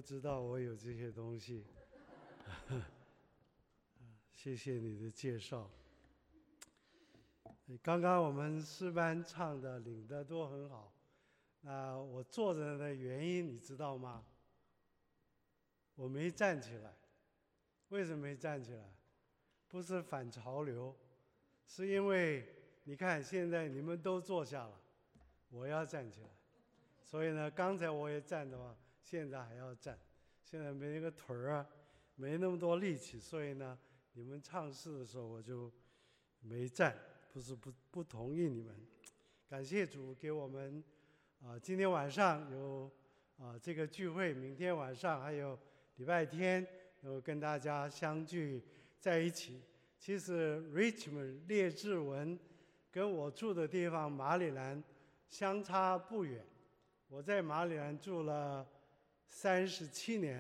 知道我有这些东西。谢谢你的介绍。刚刚我们诗班唱的、领的都很好。我坐着的原因你知道吗？我没站起来。为什么没站起来？不是反潮流，是因为你看现在你们都坐下了，我要站起来。所以呢，刚才我也站的话，现在还要站。现在没那个腿儿啊，没那么多力气，所以呢，你们唱诗的时候我就没站，不是不同意你们。感谢主给我们今天晚上有这个聚会，明天晚上还有礼拜天能够跟大家相聚在一起。其实 Richmond 列治文跟我住的地方马里兰相差不远。我在马里兰住了37年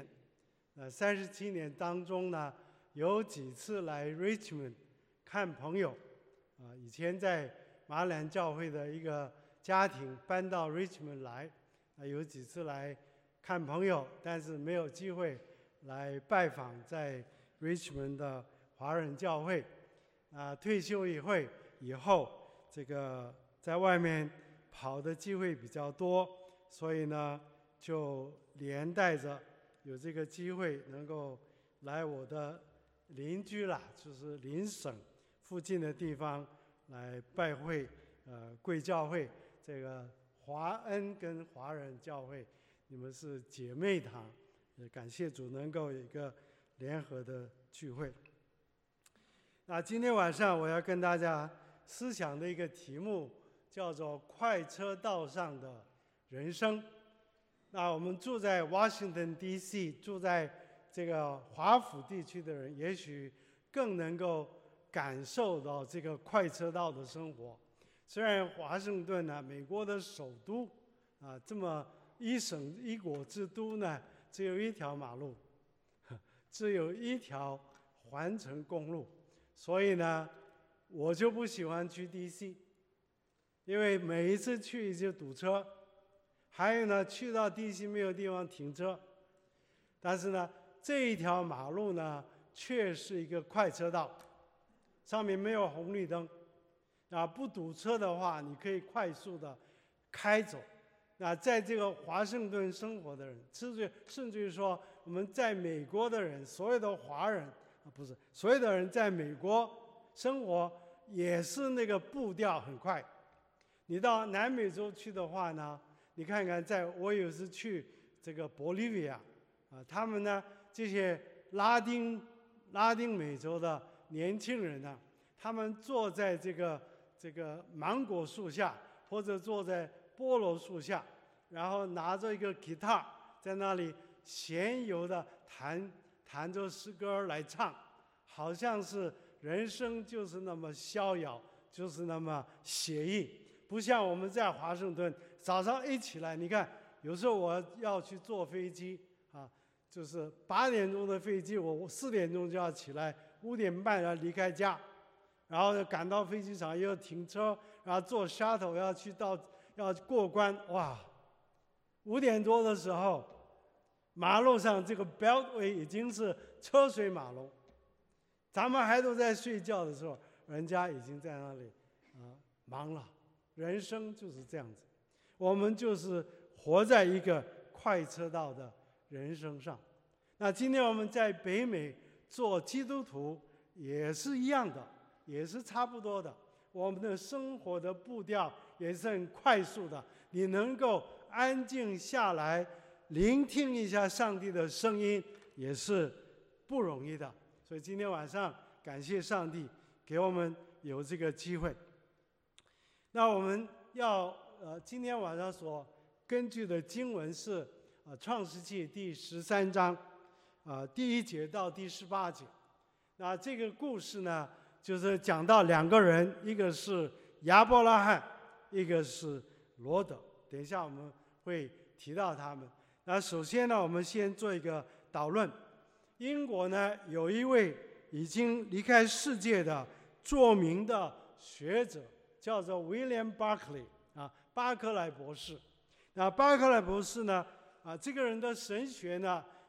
，37年当中呢，有几次来 Richmond 看朋友，以前在马里兰教会的一个家庭搬到 Richmond 来，有几次来看朋友，但是没有机会来拜访在 Richmond 的华人教会。退休以后，这个在外面跑的机会比较多。所以呢，就连带着有这个机会能够来我的邻居啦，就是邻省附近的地方来拜会，贵教会这个华恩跟华人教会，你们是姐妹堂，也感谢主能够有一个联合的聚会。今天晚上我要跟大家思想的一个题目叫做快车道上的人生。我们住在 Washington DC， 住在这个华府地区的人，也许更能够感受到这个快车道的生活。虽然华盛顿呢，美国的首都这么一省一国之都呢，只有一条马路，只有一条环城公路，所以呢，我就不喜欢去 DC， 因为每一次去就堵车。还有呢，去到地心没有地方停车，但是呢，这一条马路呢，却是一个快车道，上面没有红绿灯，不堵车的话，你可以快速的开走。在这个华盛顿生活的人，甚至于说我们在美国的人，所有的华人不是所有的人在美国生活，也是那个步调很快。你到南美洲去的话呢？你看看，我有时去这个玻利维亚，他们呢这些拉丁美洲的年轻人呢，他们坐在这个芒果树下，或者坐在菠萝树下，然后拿着一个吉他在那里闲游的弹着诗歌来唱，好像是人生就是那么逍遥，就是那么写意。不像我们在华盛顿，早上一起来，你看，有时候我要去坐飞机就是8点钟的飞机，我4点钟就要起来，5点半要离开家，然后赶到飞机场又停车，然后坐 shuttle 要过关，哇，5点多的时候，马路上这个 Beltway 已经是车水马龙，咱们还都在睡觉的时候，人家已经在那里忙了。人生就是这样子，我们就是活在一个快车道的人生上。今天我们在北美做基督徒也是一样的，也是差不多的。我们的生活的步调也是很快速的，你能够安静下来聆听一下上帝的声音也是不容易的。所以今天晚上感谢上帝给我们有这个机会。我们要今天晚上所根据的经文是创世纪第13章第1节到第18节。这个故事呢，就是讲到2个人，一个是亚伯拉罕，一个是罗德。等一下我们会提到他们。首先呢，我们先做一个导论。英国呢有一位已经离开世界的著名的学者，叫做 William Barclay 巴克莱博士。巴克莱博士呢这个人的神学呢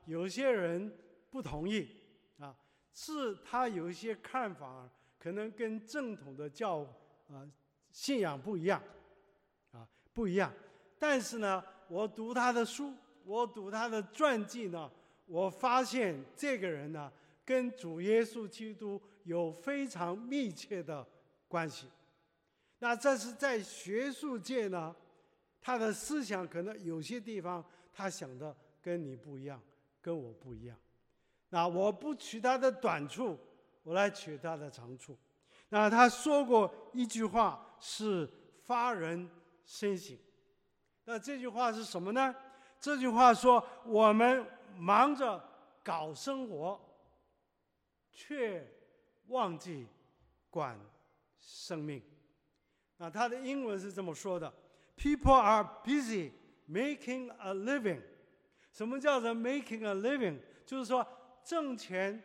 有些人不同意啊，是他有一些看法可能跟正统的信仰不一样啊，不一样。但是呢，我读他的书，我读他的传记呢，我发现这个人呢，跟主耶稣基督有非常密切的关系。那这是在学术界呢，他的思想可能有些地方他想的跟你不一样，跟我不一样。那我不取他的短处，我来取他的长处。那他说过一句话是发人深省。那这句话是什么呢？这句话说，我们忙着搞生活，却忘记管生命。那他的英文是这么说的 ：People are busy making a living。什么叫做 making a living？ 就是说挣钱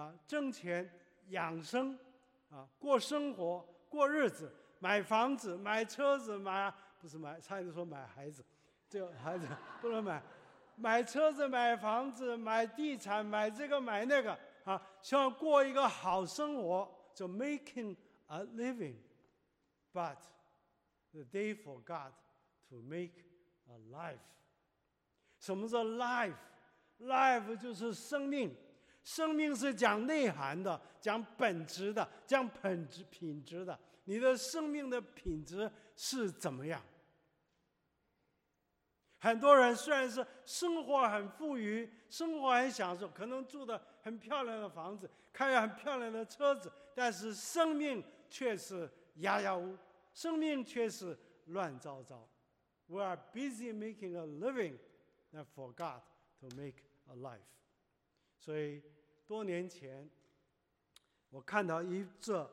养生过生活过日子，买房子买车子差点说买孩子，这个孩子不能买车子买房子买地产买这个买那个希望过一个好生活，就 making a living。But they forgot to make a life。 什么叫 life？ 就是生命。生命是讲内涵的，讲本质的，讲品质的。你的生命的品质是怎么样？很多人虽然是生活很富裕，生活很享受，可能住的很漂亮的房子，开很漂亮的车子，但是生命却是哑哑无，生命却是乱糟糟。We are busy making a living and forgot to make a life。 所以多年前，我看到一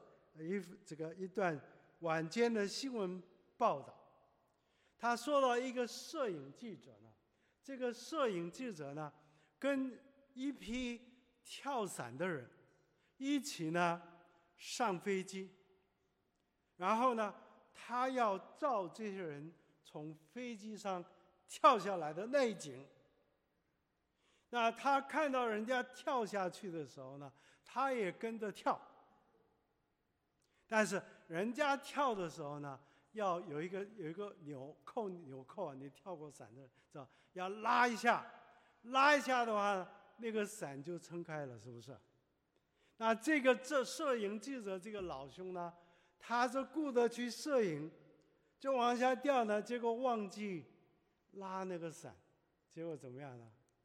段晚间的新闻报道，他说到一个摄影记者呢，这个摄影记者呢，跟一批跳伞的人一起呢上飞机，然后呢，他要照这些人从飞机上跳下来的那一景。那他看到人家跳下去的时候呢，他也跟着跳。但是人家跳的时候呢，要有一个纽扣你跳过伞的知道，要拉一下的话，那个伞就撑开了，是不是？那这摄影记者这个老兄呢，他是顾着去摄影，就往下掉呢，结果忘记拉那个伞，结果怎么样呢？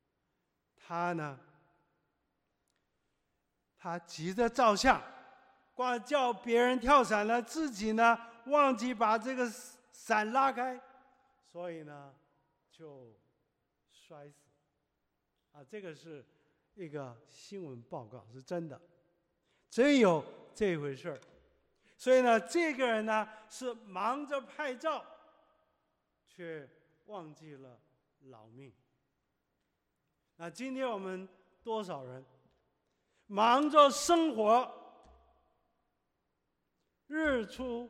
他急着照相，光叫别人跳伞了，自己呢忘记把这个伞拉开，所以呢就摔死。这个是一个新闻报告，是真的，真有这回事儿。所以呢，这个人呢是忙着拍照，却忘记了老命。那今天我们多少人忙着生活，日出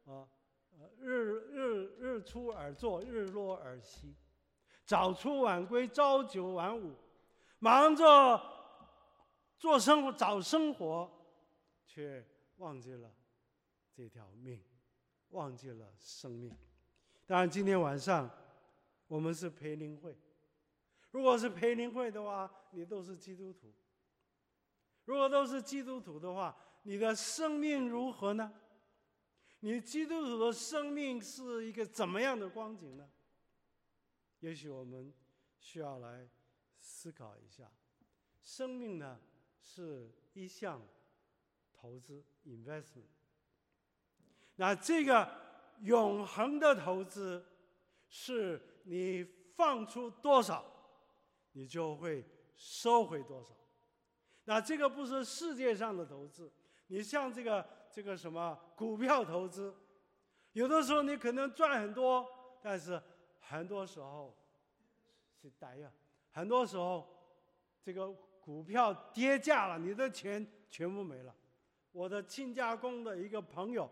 而作，日落而息，早出晚归，朝九晚五，忙着找生活，却忘记了这条命，忘记了生命。当然，今天晚上我们是培灵会。如果是培灵会的话，你都是基督徒。如果都是基督徒的话，你的生命如何呢？你基督徒的生命是一个怎么样的光景呢？也许我们需要来思考一下。生命呢，是一项投资 investment。那这个永恒的投资，是你放出多少，你就会收回多少。那这个不是世界上的投资，你像这个什么股票投资，有的时候你可能赚很多，但是很多时候是呆呀，很多时候这个股票跌价了，你的钱全部没了。我的亲家公的一个朋友，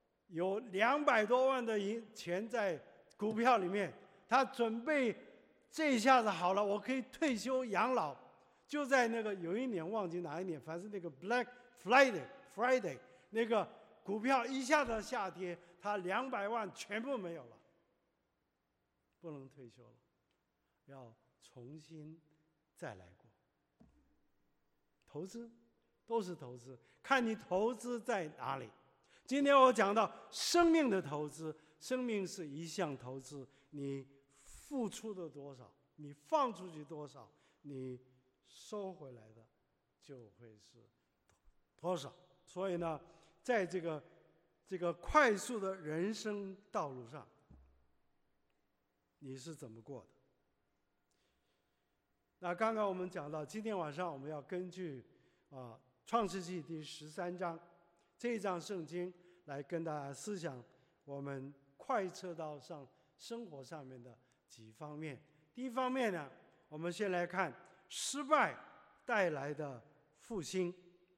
有200多万的钱在股票里面，他准备这一下子好了，我可以退休养老。就在那个有一年忘记哪一年，反正那个 Black Friday 那个股票一下子下跌，他200万全部没有了，不能退休了，要重新再来过。投资都是投资，看你投资在哪里。今天我讲到生命的投资，生命是一项投资，你付出的多少，你放出去多少，你收回来的就会是多少。所以呢，在这个快速的人生道路上，你是怎么过的？那刚刚我们讲到，今天晚上我们要根据创世纪第13章这一章圣经来跟大家思想我们快车道上生活上面的几方面。第一方面呢，我们先来看失败带来的复兴。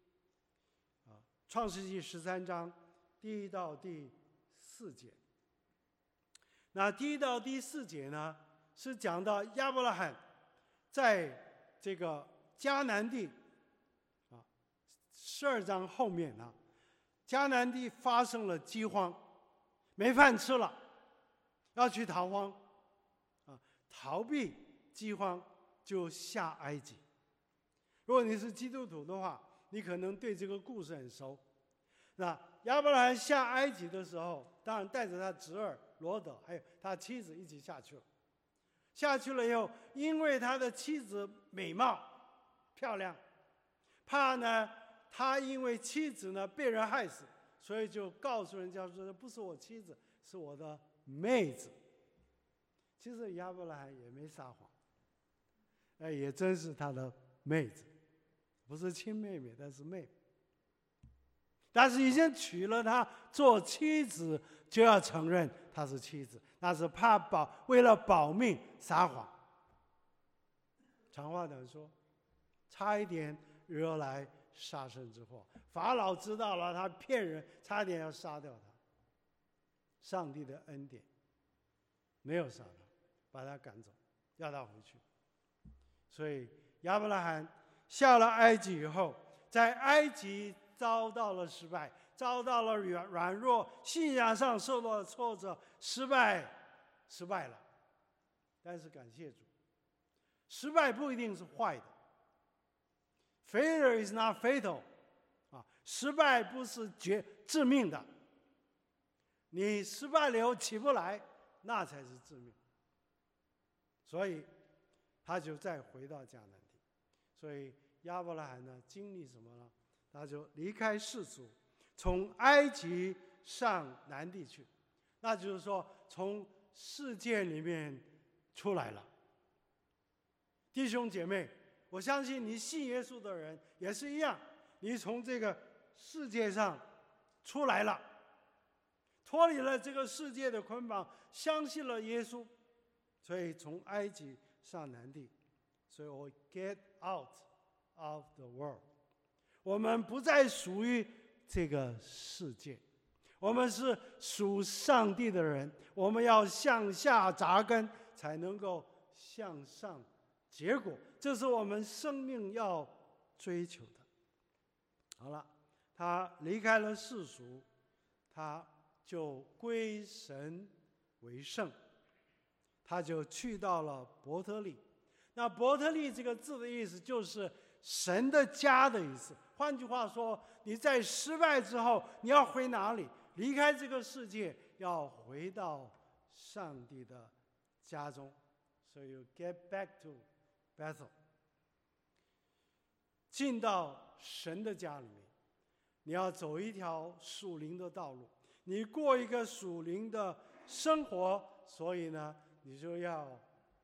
创世纪13章第1到第4节。那第1到第4节呢，是讲到亚伯拉罕在这个迦南地12章后面呢，迦南地发生了饥荒，没饭吃了，要去逃荒逃避饥荒就下埃及。如果你是基督徒的话，你可能对这个故事很熟。那亚伯拉罕下埃及的时候，当然带着他侄儿罗德还有他妻子一起下去了。下去了以后，因为他的妻子美貌漂亮，怕呢他因为妻子呢被人害死，所以就告诉人家说不是我妻子，是我的妹子。其实亚伯拉罕也没撒谎，也真是他的妹子，不是亲妹妹，但是妹妹。但是已经娶了她做妻子，就要承认她是妻子，那是怕为了保命撒谎。长话短说，差一点惹来杀身之祸。法老知道了他骗人，差点要杀掉他。上帝的恩典没有杀他，把他赶走，要他回去。所以亚伯拉罕下了埃及以后，在埃及遭到了失败，遭到了软弱，信仰上受到了挫折，失败了。但是感谢主，失败不一定是坏的。Failure is not fatal，失败不是致命的。你失败了以后起不来，那才是致命。所以他就再回到迦南地。所以亚伯拉罕呢，经历什么呢？他就离开世俗，从埃及上南地去，那就是说从世界里面出来了。弟兄姐妹，我相信你信耶稣的人也是一样，你从这个世界上出来了，脱离了这个世界的捆绑，相信了耶稣，所以从埃及上南地。所以我 get out of the world。我们不再属于这个世界，我们是属上帝的人，我们要向下扎根，才能够向上结果，这是我们生命要追求的。好了，他离开了世俗，他就归神为圣，他就去到了伯特利。那伯特利这个字的意思就是神的家的意思。换句话说，你在失败之后，你要回哪里？离开这个世界，要回到上帝的家中。So you get back to Bethel， 进到神的家里面，你要走一条属灵的道路，你过一个属灵的生活，所以呢，你就要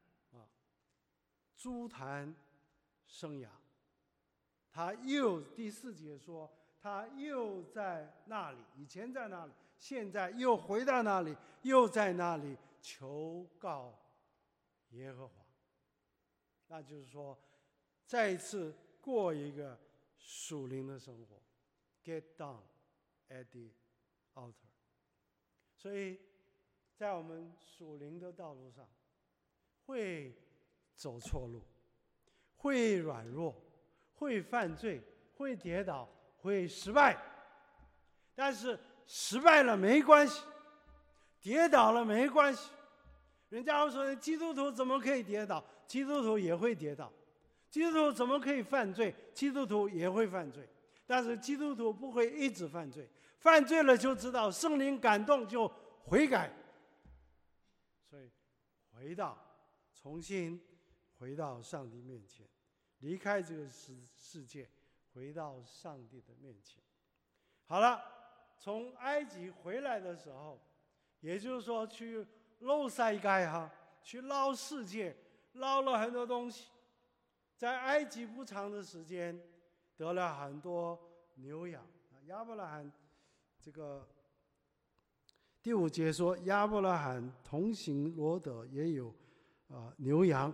诸坛生涯。他又第4节说，他又在那里，以前在那里，现在又回到那里，又在那里求告耶和华。那就是说，再一次过一个属灵的生活 ，get down at the altar。所以在我们属灵的道路上，会走错路，会软弱，会犯罪，会跌倒，会失败。但是失败了没关系，跌倒了没关系。人家会说基督徒怎么可以跌倒？基督徒也会跌倒。基督徒怎么可以犯罪？基督徒也会犯罪。但是基督徒不会一直犯罪，犯罪了就知道圣灵感动就悔改。所以重新回到上帝面前，离开这个世界，回到上帝的面前。好了，从埃及回来的时候，也就是说去捞世界去捞世界，捞了很多东西。在埃及不长的时间，得了很多牛羊。亚伯拉罕这个第5节说，亚伯拉罕同行罗得也有牛羊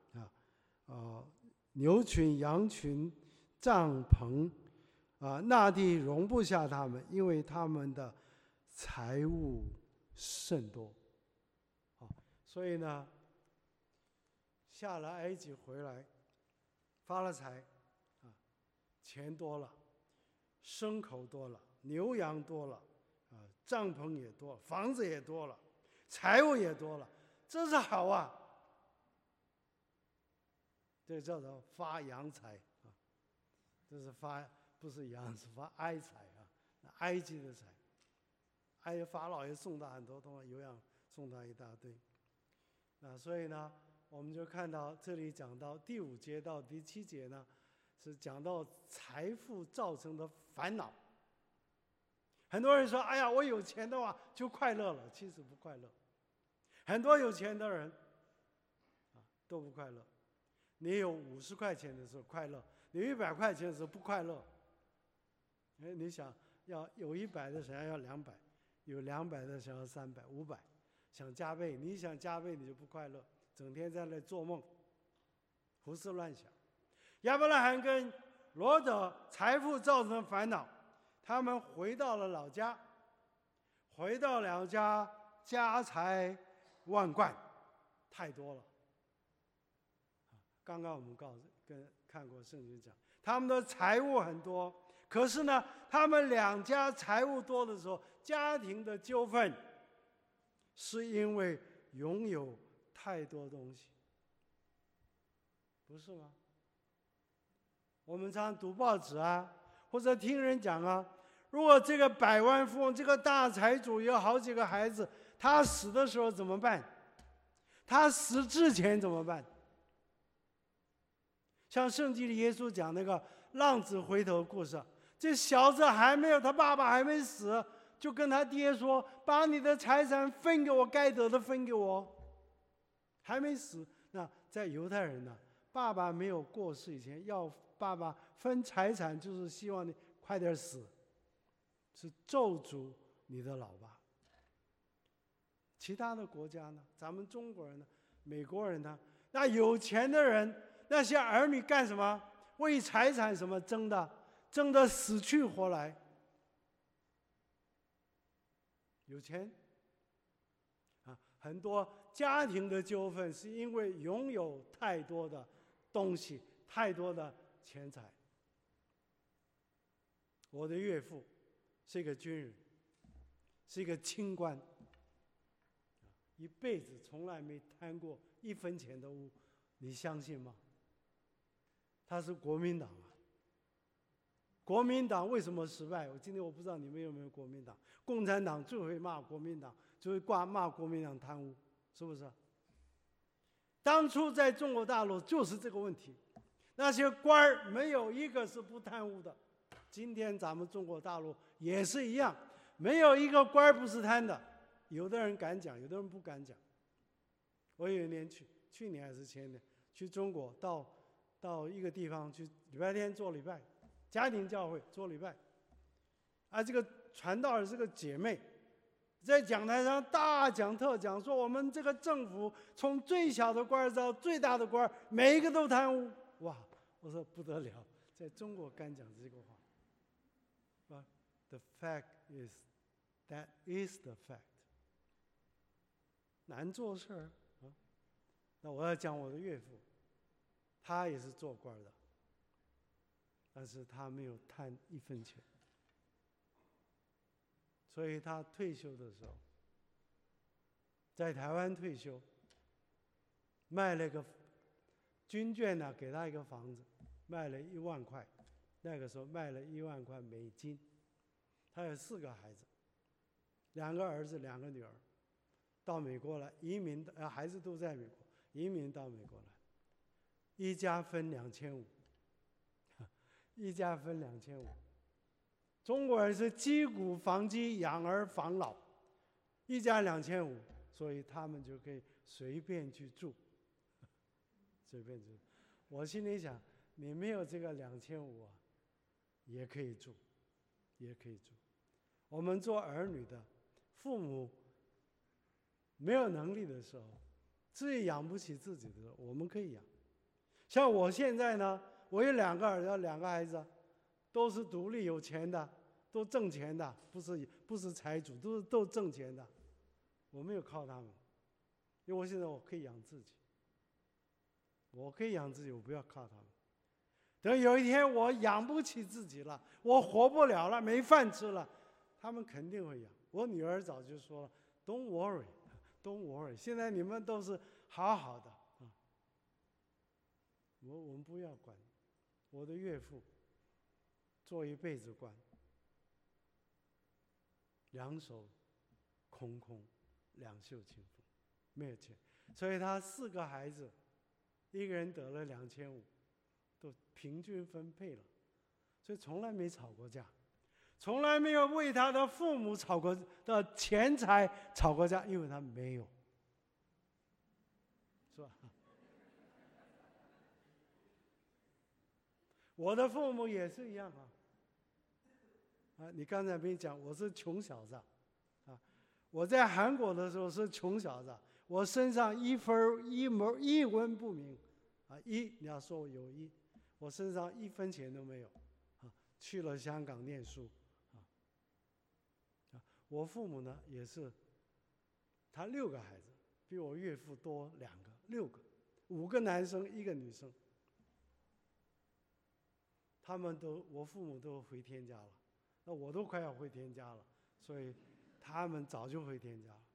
牛群、羊群、帐篷那地容不下他们，因为他们的财物甚多。所以呢，下了埃及回来，发了财钱多了，牲口多了，牛羊多了帐篷也多了，房子也多了，财物也多了，这是好啊！这叫做发洋财这是不是洋，是发埃财埃及的财。法老也送他很多东西，牛羊送他一大堆。所以呢，我们就看到这里讲到第5节到第7节呢，是讲到财富造成的烦恼。很多人说：“哎呀，我有钱的话就快乐了。”其实不快乐。很多有钱的人都不快乐。你有50块钱的时候快乐，你有100块钱的时候不快乐。你想要有100的想要200，有200的想要300、500，想加倍。你想加倍你就不快乐，整天在那做梦，胡思乱想。亚伯拉罕跟罗得财富造成的烦恼，他们回到了老家，家财万贯，太多了。刚刚我们看过圣经讲，他们的财物很多，可是呢，他们2家财物多的时候，家庭的纠纷是因为拥有太多东西，不是吗？我们常读报纸或者听人讲如果这个百万富翁，这个大财主有好几个孩子，他死的时候怎么办？他死之前怎么办？像圣经里耶稣讲那个浪子回头故事，这小子他爸爸还没死，就跟他爹说：“把你的财产分给我，该得的分给我。”还没死。那在犹太人呢，爸爸没有过世以前，要爸爸分财产，就是希望你快点死，是咒诅你的老爸。其他的国家呢，咱们中国人呢，美国人呢，那有钱的人，那些儿女干什么？为财产什么争得死去活来。有钱很多家庭的纠纷是因为拥有太多的东西，太多的钱财。我的岳父是一个军人，是一个清官，一辈子从来没贪过1分钱的污，你相信吗？他是国民党国民党为什么失败？今天我不知道你们有没有国民党。共产党最会骂国民党，最会骂国民党贪污，是不是？当初在中国大陆就是这个问题，那些官儿没有一个是不贪污的。今天咱们中国大陆也是一样，没有一个官儿不是贪的。有的人敢讲，有的人不敢讲。我有一年去年还是前年去中国，到一个地方去，礼拜天做礼拜，家庭教会做礼拜，这个传道人是个姐妹，在讲台上大讲特讲，说我们这个政府从最小的官到最大的官，每一个都贪污。哇！我说不得了，在中国敢讲这个话。But the fact is, that is the fact。难做事那我要讲我的岳父， 他也是做官的，但是他没有贪一分钱，所以他退休的时候，在台湾退休，卖了个军眷呢，给他一个房子，卖了1万块，那个时候卖了1万块美金。他有4个孩子，2个儿子2个女儿，到美国来移民，孩子都在美国，移民到美国来，一家分2500，一家分2500。中国人是积谷防饥，养儿防老，一家2500，所以他们就可以随便去住，随便住。我心里想，你没有这个2500啊，也可以住，也可以住。我们做儿女的，父母没有能力的时候，自己养不起自己的时候，我们可以养。像我现在呢，我有2个儿子2个孩子，都是独立有钱的，都挣钱的，不是财主，都挣钱的。我没有靠他们，因为我现在我可以养自己，我可以养自己，我不要靠他们。等有一天我养不起自己了，我活不了了，没饭吃了，他们肯定会养。我女儿早就说了 ，Don't worry, don't worry。现在你们都是好好的啊，我们不要管。我的岳父做一辈子官，2手空空，两袖清风，没有钱，所以他4个孩子，一个人得了2500，都平均分配了，所以从来没吵过架，从来没有为他的父母吵过的钱财吵过架，因为他没有，是吧？我的父母也是一样啊。你刚才没讲，我是穷小子啊。我在韩国的时候是穷小子，我身上一文不名啊。你要说我有1，我身上1分钱都没有啊。去了香港念书啊。我父母呢也是，他6个孩子，比我岳父多2个，6个，5个男生1个女生。我父母都回天家了，那我都快要回天家了，所以他们早就回天家了。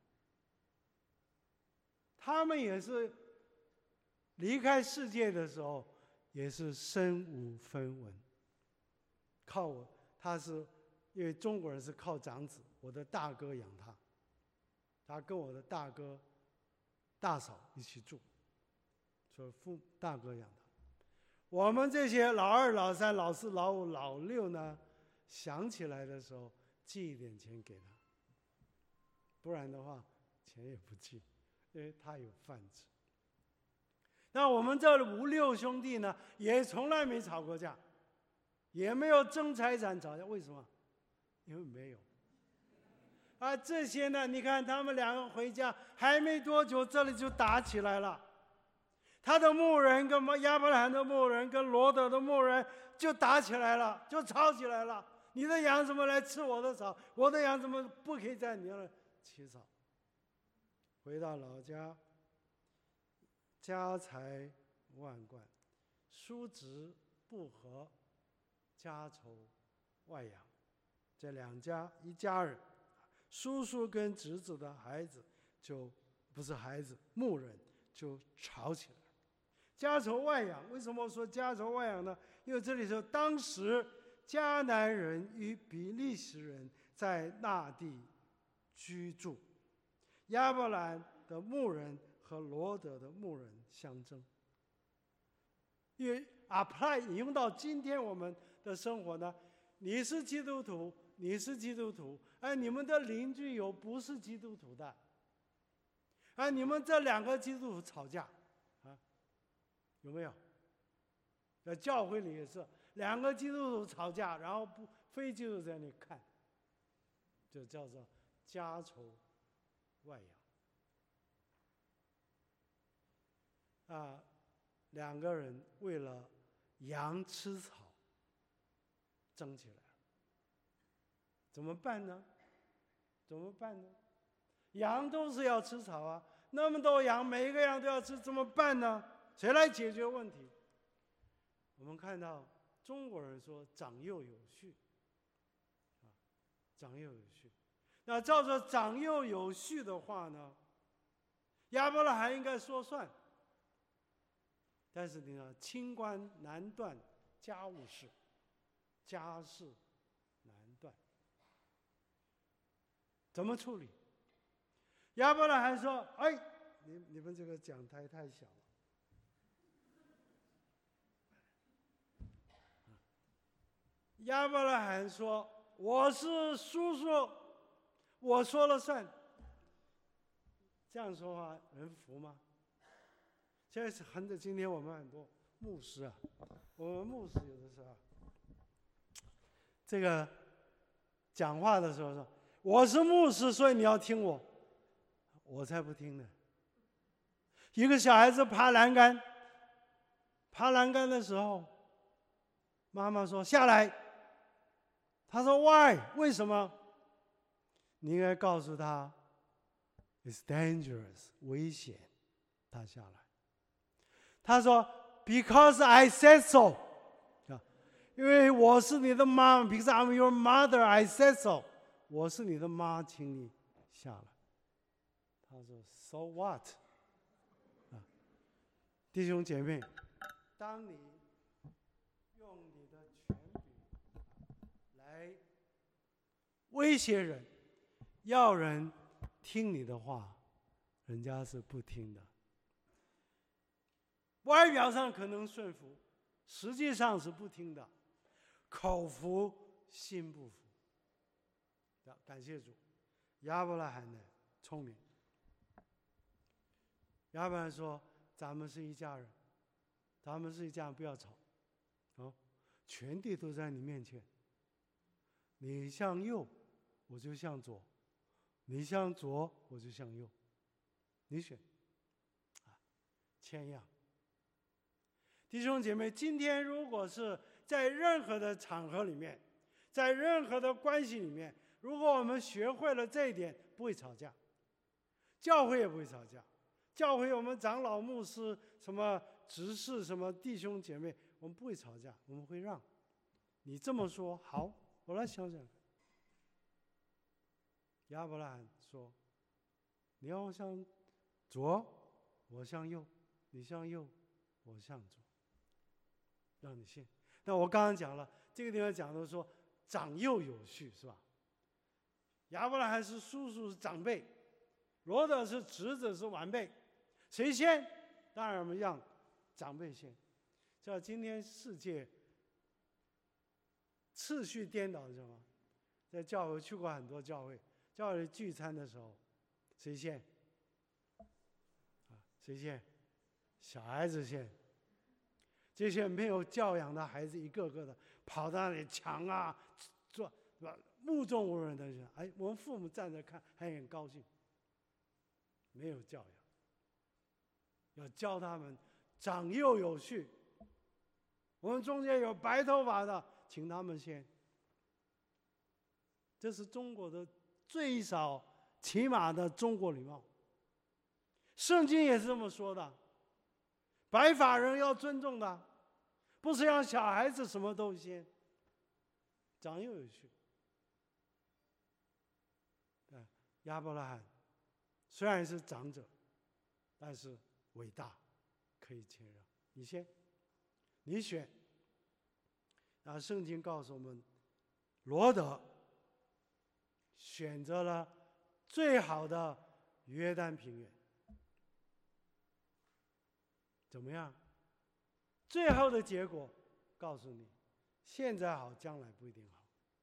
他们也是离开世界的时候，也是身无分文，靠我。他是因为中国人是靠长子，我的大哥养他，他跟我的大哥、大嫂一起住，所以大哥养他。我们这些老2、老3、老4、老5、老6呢，想起来的时候寄一点钱给他，不然的话钱也不寄，因为他有饭吃。那我们这5、6兄弟呢，也从来没吵过架，也没有争财产吵架。为什么？因为没有。这些呢，你看他们2个回家还没多久，这里就打起来了。他的牧人跟亚伯兰的牧人跟罗德的牧人就打起来了，就吵起来了。你的羊怎么来吃我的草？我的羊怎么不可以在你那起草？回到老家，家财万贯，叔侄不和，家仇外扬。这一家人，叔叔跟侄子的孩子就不是孩子，牧人就吵起来。家仇外扬，为什么说家仇外扬呢？因为这里说当时迦南人与比利时人在那地居住，亚伯兰的牧人和罗德的牧人相争。因为 apply 引用到今天我们的生活呢，你是基督徒，你是基督徒，而你们的邻居有不是基督徒的，而你们这2个基督徒吵架。有没有？在教会里也是2个基督徒吵架，然后非基督徒在那里看，就叫做家仇外扬。2个人为了羊吃草争起来了，怎么办呢？羊都是要吃草啊，那么多羊，每一个羊都要吃，怎么办呢？谁来解决问题？ 我们看到中国人说长幼有序，长幼有序。那照着长幼有序的话呢，亚伯拉罕应该说算。但是你看，清官难断家务事，家事难断，怎么处理？亚伯拉罕说：“哎，你们这个讲台太小了。”亚伯拉罕说：“我是叔叔，我说了算。”这样说话人服吗？现在今天我们很多牧师啊，我们牧师有的时候这个讲话的时候说：“我是牧师，所以你要听我。”我才不听呢。一个小孩子爬栏杆，爬栏杆的时候，妈妈说下来，他说 Why？ 为什么？你应该告诉他 It's dangerous， 危险。他下来，他说 Because I said so， 因为我是你的妈 ，Because I'm your mother， I said so， 我是你的妈，请你下来。他说 So what？ 弟兄姐妹，当你用你的权柄来威胁人，要人听你的话，人家是不听的。外表上可能顺服，实际上是不听的，口服心不服。感谢主，亚伯拉罕呢聪明。亚伯拉罕说：“咱们是一家人，咱们是一家人，不要吵。全地都在你面前，你向右，我就向左；你向左，我就向右。你选，谦让。”弟兄姐妹，今天如果是在任何的场合里面，在任何的关系里面，如果我们学会了这一点，不会吵架，教会也不会吵架。教会我们长老、牧师、什么执事、什么弟兄姐妹，我们不会吵架，我们会让。你这么说好，我来想想。亚伯拉罕说：“你要向左，我向右；你向右，我向左。”让你信。那我刚刚讲了，这个地方讲的说长幼有序，是吧？亚伯拉罕是叔叔，是长辈；罗德是侄子，是晚辈。谁先？当然我们让长辈先。知道今天世界次序颠倒，知道吗？在教会去过很多教会，教会聚餐的时候，谁先？谁先？小孩子先。这些没有教养的孩子，一个个的跑到那里抢啊，做目中无人的人。哎，我们父母站着看，还很高兴。没有教养，要教他们长幼有序。我们中间有白头发的，请他们先。这是中国的最少起码的中国礼貌。圣经也是这么说的，白发人要尊重的，不是让小孩子什么都先。长幼有序。亚伯拉罕虽然是长者，但是伟大，可以谦让。你先，你选。然后圣经告诉我们，罗德选择了最好的约旦平原。怎么样？最后的结果告诉你，现在好，将来不一定好。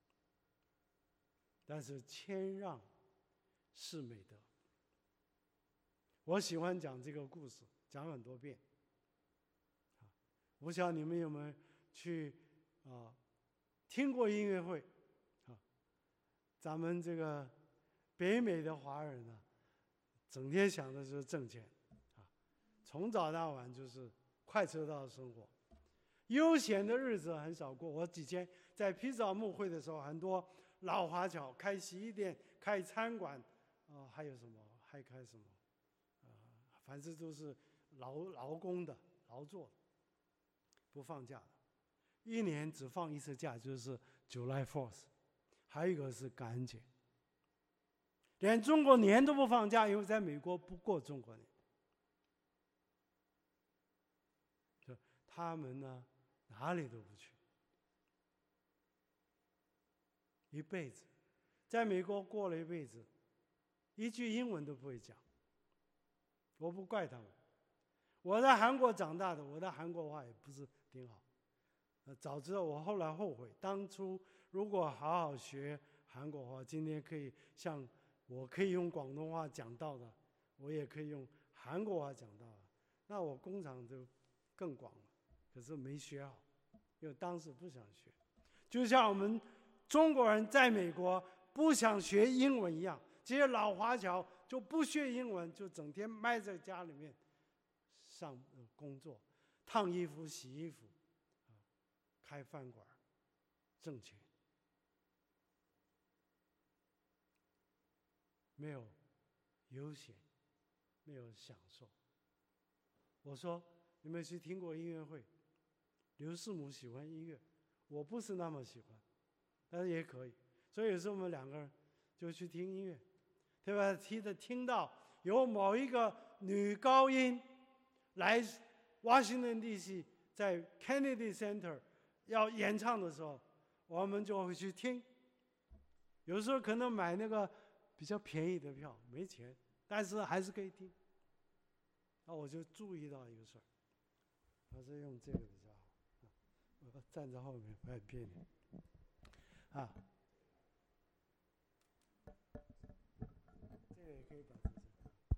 但是谦让是美德。我喜欢讲这个故事，讲很多遍。我想你们有没有去听过音乐会？咱们这个北美的华人呢，整天想的是挣钱，从早到晚就是快车道生活，悠闲的日子很少过。我以前在皮早牧会的时候，很多老华侨开洗衣店、开餐馆，还有什么，还开什么，反正都是劳工的、劳作的，不放假的。 一年只放一次假，就是 July 4th， 还有一个是感恩节。连中国年都不放假，因为在美国不过中国年。他们呢，哪里都不去，一辈子，在美国过了一辈子，一句英文都不会讲。我不怪他们，我在韩国长大的，我的韩国话也不是挺好。早知道我后来后悔，当初如果好好学韩国话，今天可以像我可以用广东话讲到的，我也可以用韩国话讲到的，那我工厂就更广了。可是没学好，因为当时不想学，就像我们中国人在美国不想学英文一样，这些老华侨就不学英文，就整天埋在家里面上工作，烫衣服、洗衣服，开饭馆，挣钱，没有悠闲，没有享受。我说，你们去听过音乐会？刘世母喜欢音乐，我不是那么喜欢，但是也可以。所以有时候我们两个人就去听音乐，对吧？听到有某一个女高音来 Washington DC 在 Kennedy Center 要演唱的时候，我们就会去听。有时候可能买那个比较便宜的票，没钱，但是还是可以听。那我就注意到一个事儿，我是用这个比较好。我站在后面不太别扭啊，这个也可以把这个。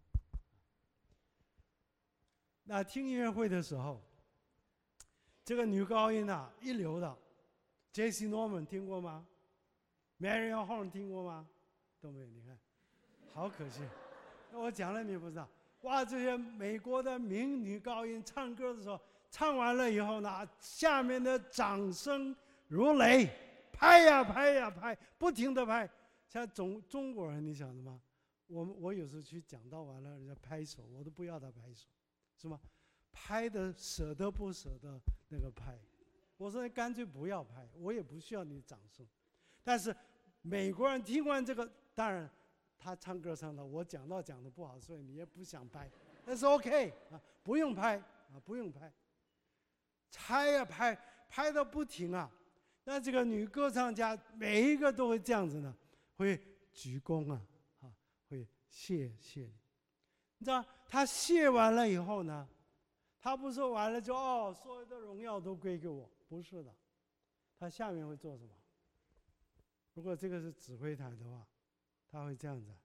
那听音乐会的时候，这个女高音啊，一流的 ，J.C. Norman 听过吗 ？Marion Horn 听过吗？都没有，你看，好可惜。那我讲了你不知道，哇，这些美国的名女高音唱歌的时候。唱完了以后呢，下面的掌声如雷，拍呀拍呀拍，不停的拍。像中国人，你晓得吗？我有时候去讲道完了，人家拍手，我都不要他拍手，是吗？拍的舍得不舍得那个拍，我说干脆不要拍，我也不需要你掌声。但是美国人听完这个，当然他唱歌唱的，我讲的不好，所以你也不想拍，但是 OK 啊，不用拍啊，不用拍。拍呀拍，拍到不停啊！那这个女歌唱家每一个都会这样子呢，会鞠躬啊，会谢谢你。你知道，她谢完了以后呢，她不是完了就所有的荣耀都归给我，不是的。她下面会做什么？如果这个是指挥台的话，她会这样子，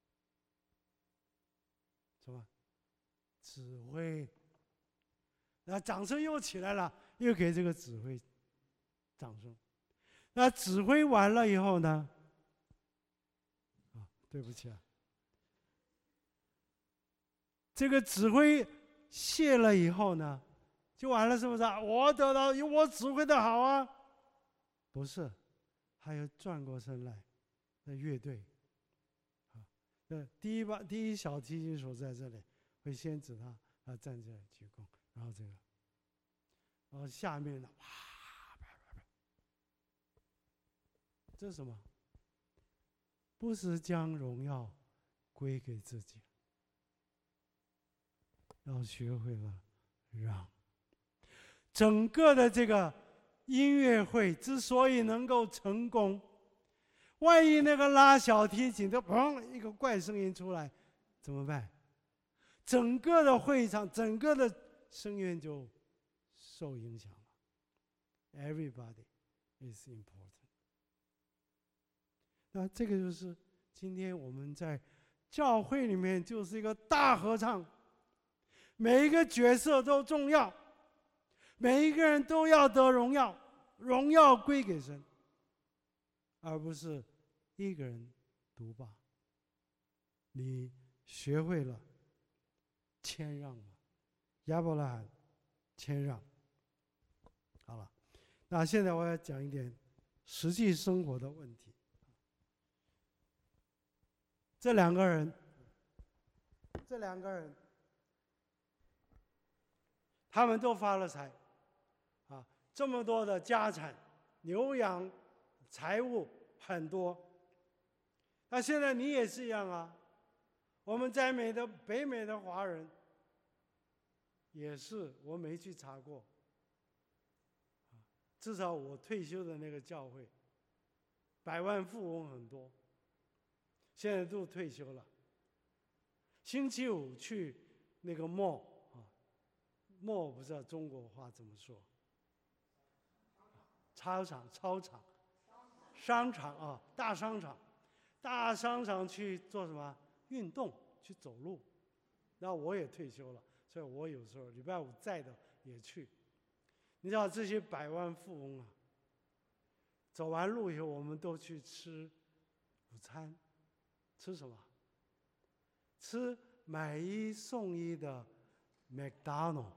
什么？指挥。那掌声又起来了，又给这个指挥掌声。那指挥完了以后呢？对不起啊，这个指挥谢了以后呢，就完了，是不是？我得到，有我指挥的好啊。不是，还有转过身来，那乐队，第一小提琴手在这里，会先指他站这里鞠躬。然后这个，然后下面呢，哇，这是什么？不是将荣耀归给自己，要学会了让。整个的这个音乐会之所以能够成功，万一那个拉小提琴的砰一个怪声音出来，怎么办？整个的会场，整个的声乐就受影响了。Everybody is important。那这个就是今天我们在教会里面就是一个大合唱，每一个角色都重要，每一个人都要得荣耀，荣耀归给神，而不是一个人独霸。你学会了谦让吗？亚伯拉罕谦让。好了，那现在我要讲一点实际生活的问题。这两个人，他们都发了财， 这么多的家产，牛羊财物很多。那现在你也是一样啊，我们在北美的华人也是，我没去查过，至少我退休的那个教会，百万富翁很多，现在都退休了。星期五去那个 mall 啊，mall 我不知道中国话怎么说，操场、商场啊，大商场去做什么运动？去走路。那我也退休了，所以我有时候礼拜五在的也去。你知道这些百万富翁啊，走完路以后，我们都去吃午餐，吃什么？吃买一送一的麦当劳。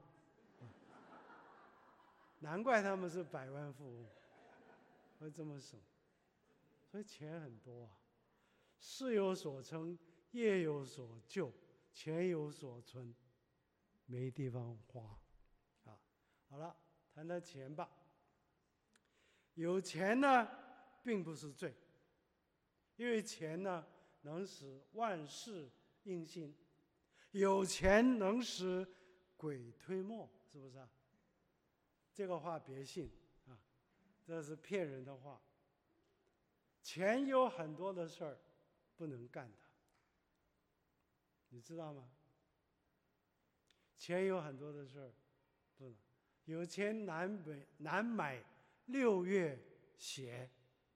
难怪他们是百万富翁，会这么省，所以钱很多啊。事有所成，业有所就，钱有所存，没地方花啊。好了，谈谈钱吧。有钱呢，并不是罪，因为钱呢能使万事应心，有钱能使鬼推磨，是不是啊？这个话别信啊，这是骗人的话。钱有很多的事儿不能干的，你知道吗？钱有很多的事儿不能，有钱难买6月鞋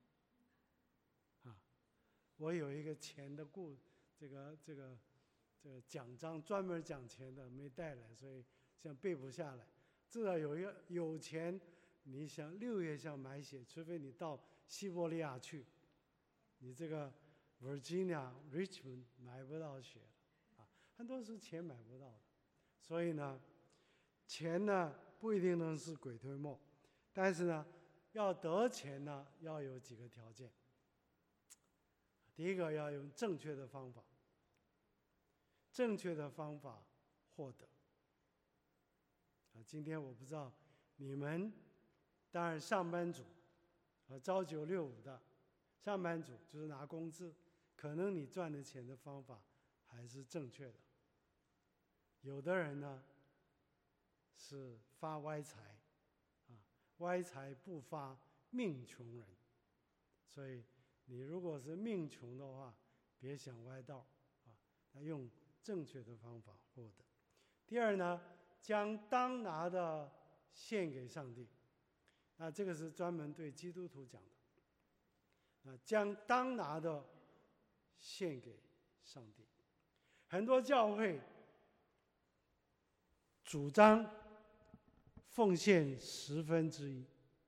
啊。我有一个钱的这个奖章，专门讲钱的，没带来，所以现在背不下来。至少有一个有钱，你想6月想买鞋，除非你到西伯利亚去，你这个 Virginia、Richmond 买不到鞋了啊，很多是钱买不到的。所以呢，钱呢不一定能使鬼推磨，但是呢，要得钱呢要有几个条件。第一个要用正确的方法，正确的方法获得。今天我不知道你们，当然上班族朝9遛5的上班族就是拿工资，可能你赚的钱的方法还是正确的。有的人呢是发歪财歪财不发命穷人，所以你如果是命穷的话，别想歪道要用正确的方法获得。第二呢，将当拿的献给上帝，这个是专门对基督徒讲的将当拿的献给上帝。很多教会主张奉献1/10，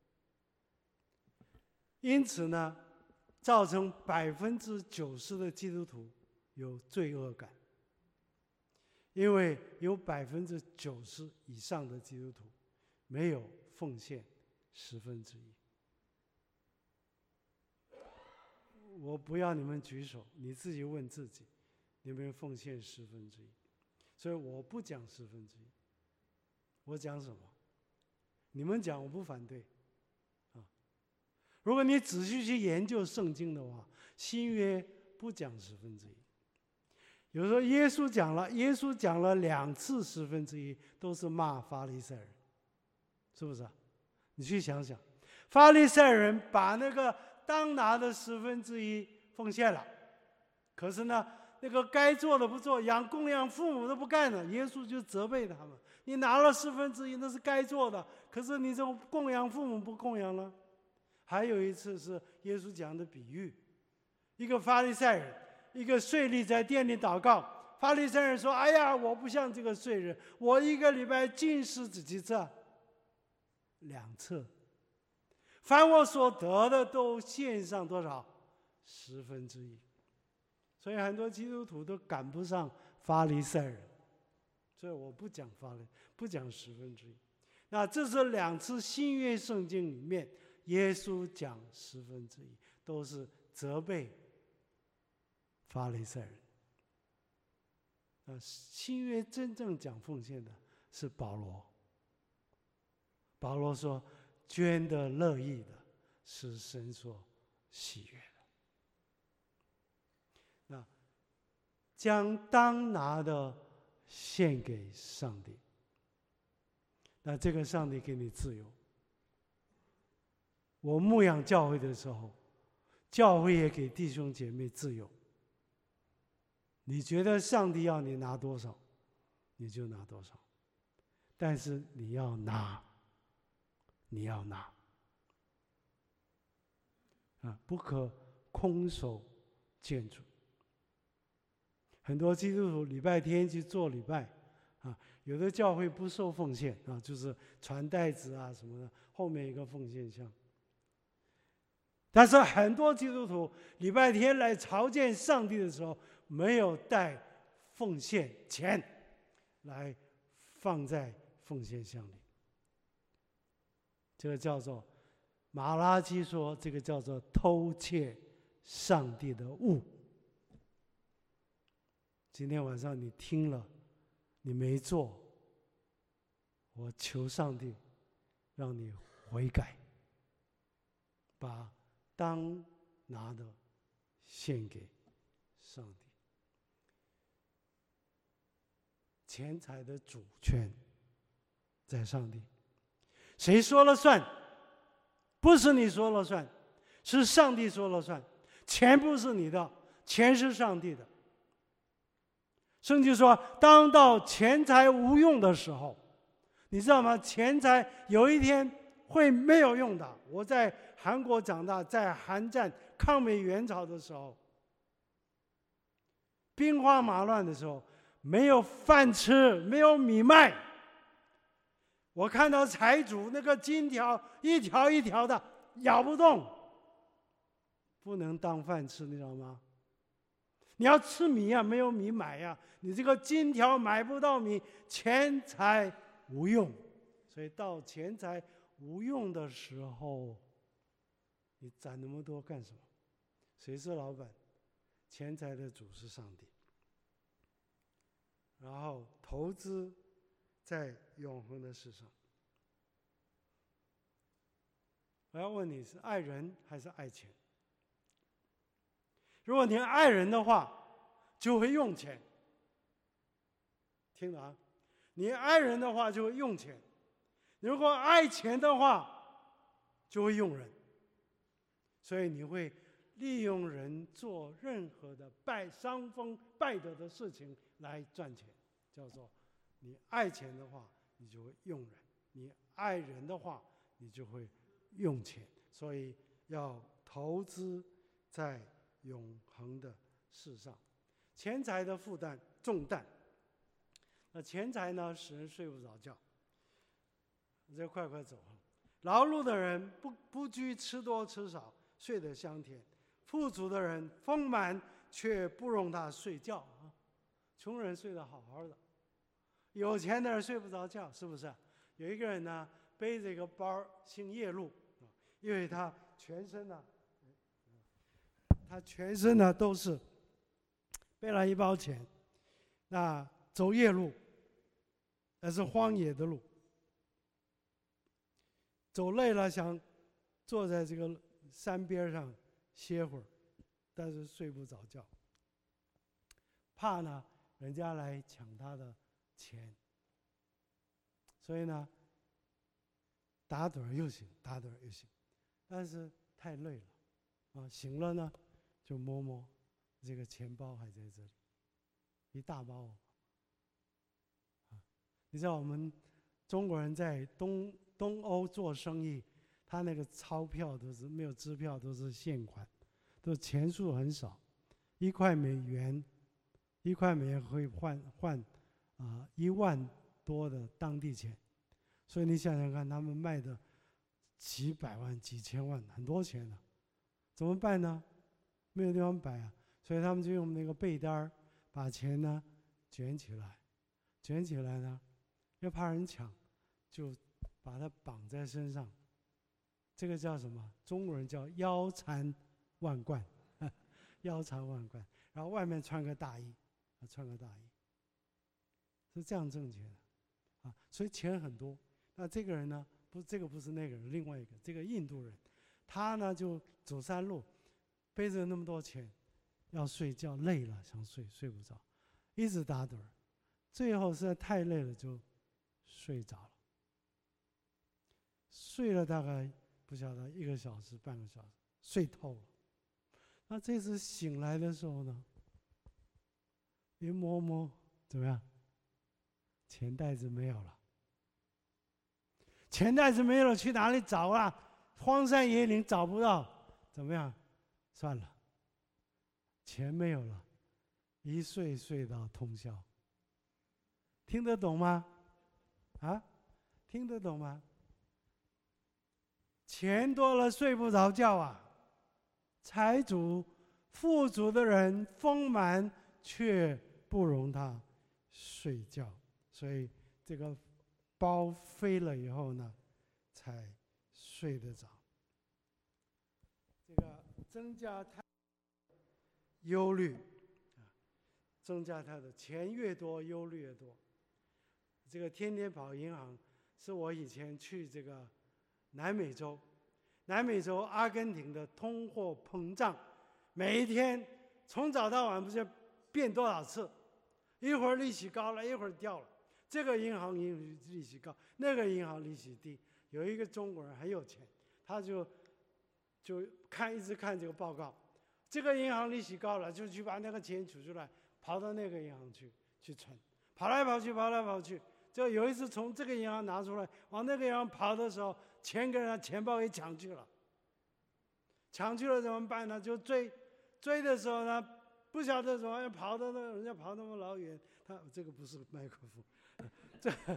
因此呢，造成90%的基督徒有罪恶感。因为有90%以上的基督徒没有奉献1/10。我不要你们举手，你自己问自己，你们奉献1/10。所以我不讲1/10，我讲什么？你们讲我不反对如果你仔细去研究圣经的话，新约不讲1/10。有时候耶稣讲了2次1/10，都是骂法利赛人，是不是你去想想，法利赛人把那个当拿的1/10奉献了，可是呢，那个该做的不做，供养父母都不干了，耶稣就责备他们：你拿了1/10，那是该做的，可是你这种供养父母不供养了。还有一次是耶稣讲的比喻，一个法利赛人，一个税吏在店里祷告，法利赛人说：哎呀，我不像这个税人，我1个礼拜禁食只几次？2次。凡我所得的都献上多少？1/10。所以很多基督徒都赶不上法利赛人，所以我不讲1/10。那这是2次新约圣经里面耶稣讲1/10，都是责备法利赛人。新约真正讲奉献的是保罗。保罗说： 捐的乐意的，是神所喜悦的。那将当拿的献给上帝，那这个上帝给你自由。我牧养教会的时候，教会也给弟兄姐妹自由。你觉得上帝要你拿多少，你就拿多少，但是你要拿，你要拿，不可空手见主。很多基督徒礼拜天去做礼拜，有的教会不收奉献，就是传袋子啊什么的，后面一个奉献箱。但是很多基督徒礼拜天来朝见上帝的时候，没有带奉献钱来放在奉献箱里。这个叫做马拉基说，这个叫做偷窃上帝的物。今天晚上你听了，你没做，我求上帝让你悔改，把当拿的献给上帝。钱财的主权在上帝，谁说了算？不是你说了算，是上帝说了算。钱不是你的，钱是上帝的。圣经说，当到钱财无用的时候，你知道吗？钱财有一天会没有用的。我在韩国长大，在韩战抗美援朝的时候，兵荒马乱的时候，没有饭吃，没有米卖。我看到财主那个金条一条一条的咬不动，不能当饭吃，你知道吗？你要吃米呀，没有米买呀，你这个金条买不到米，钱财无用。所以到钱财无用的时候，你攒那么多干什么？谁是老板？钱财的主是上帝。然后投资在永恒的事上。我要问你，是爱人还是爱钱？如果你爱人的话，就会用钱。听懂啊？你爱人的话就会用钱，如果爱钱的话，就会用人。所以你会利用人做任何的伤风败德的事情来赚钱，叫做你爱钱的话，你就会用人；你爱人的话，你就会用钱。所以要投资在永恒的事上。钱财的负担重担，那钱财呢，使人睡不着觉。这快走。劳碌的人不拘吃多吃少，睡得香甜；富足的人丰满，却不容他睡觉。穷人睡得好好的，有钱的人睡不着觉，是不是？有一个人呢，背着一个包，姓叶路，因为他全身呢都是背了一包钱，那走夜路，那是荒野的路，走累了想坐在这个山边上歇会儿，但是睡不着觉，怕呢人家来抢他的钱，所以呢打盹又醒，但是太累了醒了呢就摸这个钱包还在这里，一大包你知道我们中国人在东欧做生意，他那个钞票都是没有支票，都是现款，都钱数很少，1块美元会换1万多的当地钱，所以你想想看，他们卖的几百万、几千万，很多钱呢，怎么办呢？没有地方摆啊，所以他们就用那个被单把钱呢卷起来呢，又怕人抢，就把它绑在身上。这个叫什么？中国人叫腰缠万贯，腰缠万贯，然后外面穿个大衣，是这样挣钱的所以钱很多。那这个人呢， 不，这个不是那个人，另外一个这个印度人，他呢就走山路，背着那么多钱，要睡觉，累了想睡，睡不着，一直打盹儿，最后实在太累了就睡着了，睡了大概不晓得1个小时、半个小时，睡透了。那这次醒来的时候呢，一摸摸怎么样？钱袋子没有了。钱袋子没有了，去哪里找啊？荒山野岭找不到，怎么样？算了，钱没有了，一睡睡到通宵。听得懂吗？啊，听得懂吗？钱多了睡不着觉啊。财主、富足的人丰满，却不容他睡觉，所以这个包飞了以后呢，才睡得着。这个增加他忧虑，增加他的钱越多，忧虑越多。这个天天跑银行，是我以前去这个南美洲阿根廷的通货膨胀，每一天从早到晚不知道变多少次，一会儿利息高了，一会儿掉了。这个银行利息高，那个银行利息低。有一个中国人很有钱，他就一直看这个报告，这个银行利息高了，就去把那个钱取出来，跑到那个银行去存，跑来跑去。就有一次从这个银行拿出来，往那个银行跑的时候，钱给人家钱包给抢去了。抢去了怎么办呢？就追的时候呢，不晓得怎么样跑到人家跑那么老远，他这个不是麦克风，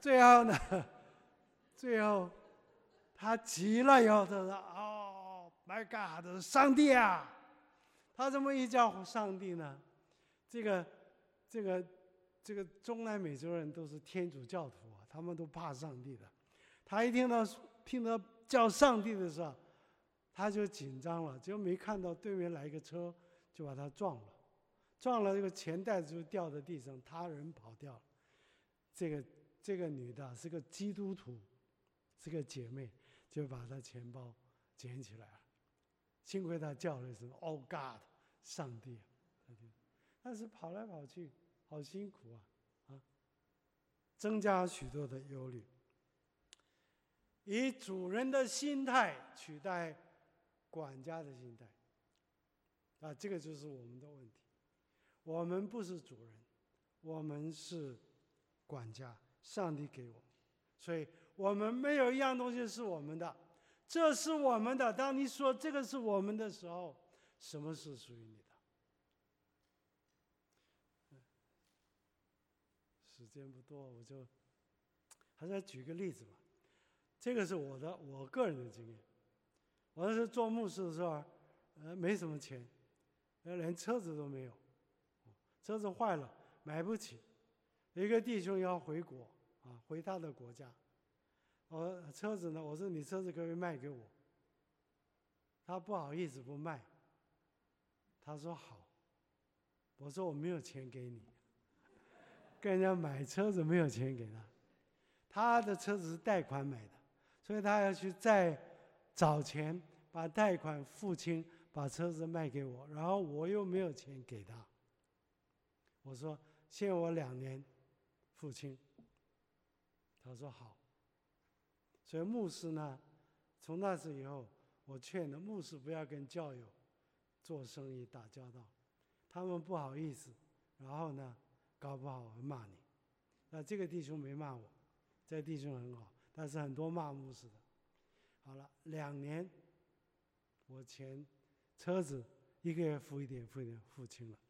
最后他急了以后，他说：“哦 ，My God， 上帝啊！”他怎么一叫上帝呢？这个中南美洲人都是天主教徒啊，他们都怕上帝的。他一听到叫上帝的时候，他就紧张了，就没看到对面来一个车，就把他撞了，这个钱袋子就掉在地上，他人跑掉了。这个女的是个基督徒，是个姐妹，就把她钱包捡起来了。幸亏她叫了一声 “Oh God， 上帝”，但是跑来跑去好辛苦啊，增加许多的忧虑。以主人的心态取代管家的心态，这个就是我们的问题。我们不是主人，我们是管家，上帝给我们，所以我们没有一样东西是我们的，这是我们的。当你说这个是我们的时候，什么是属于你的？时间不多，我就还是举个例子吧。这个是我个人的经验。我那时候做牧师的时候，没什么钱，连车子都没有，车子坏了买不起。一个弟兄要回国回他的国家，车子呢？我说你车子可不可以卖给我？他不好意思不卖，他说好。我说我没有钱给你，跟人家买车子没有钱给他，他的车子是贷款买的，所以他要去再找钱把贷款付清，把车子卖给我，然后我又没有钱给他。我说限我2年付清，他说好。所以牧师呢，从那次以后，我劝的牧师不要跟教友做生意打交道，他们不好意思，然后呢，搞不好会骂你。那这个弟兄没骂我，这个弟兄很好，但是很多骂牧师的。好了，2年，我车子1个月付一点，付清了。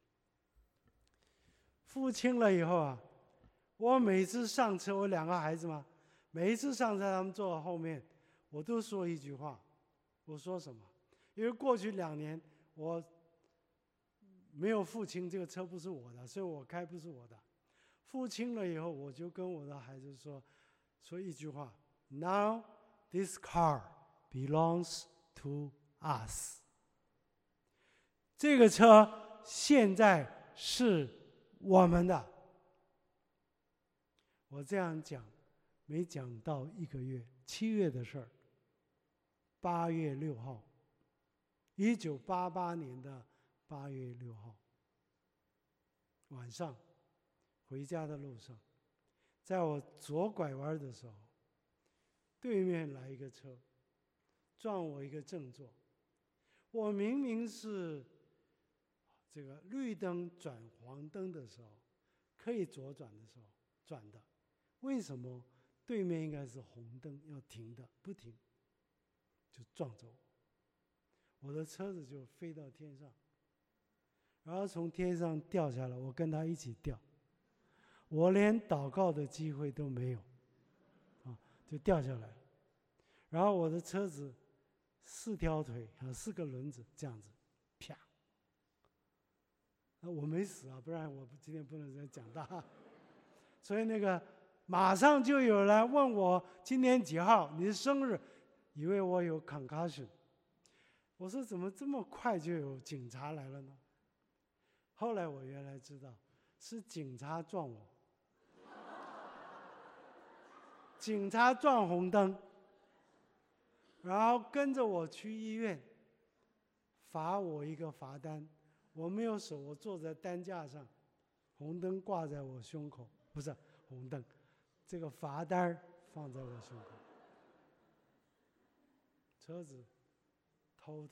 付清了以后我每次上车，我2个孩子嘛，每一次上车，他们坐在后面，我都说一句话。我说什么？因为过去2年我没有付清，这个车不是我的，所以我开不是我的。付清了以后，我就跟我的孩子说一句话 ：Now this car belongs to us。这个车现在是我们的。我这样讲，没讲到1个月， 7月的事儿，8月6号，1988年的8月6号晚上，回家的路上，在我左拐弯的时候，对面来一个车，撞我一个正座。我明明是这个绿灯转黄灯的时候，可以左转的时候转的，为什么对面应该是红灯要停的，不停，就撞着我，我的车子就飞到天上，然后从天上掉下来，我跟他一起掉，我连祷告的机会都没有，就掉下来了。然后我的车子4条腿4个轮子这样子，啪！我没死啊，不然我今天不能再讲大。所以那个马上就有人问我今天几号，你的生日，以为我有 concussion。我说怎么这么快就有警察来了呢？后来我原来知道是警察撞我，警察撞红灯，然后跟着我去医院，罚我一个罚单。我没有手，我坐在担架上，红灯挂在我胸口，不是红灯，这个罚单放在我胸口。车子偷。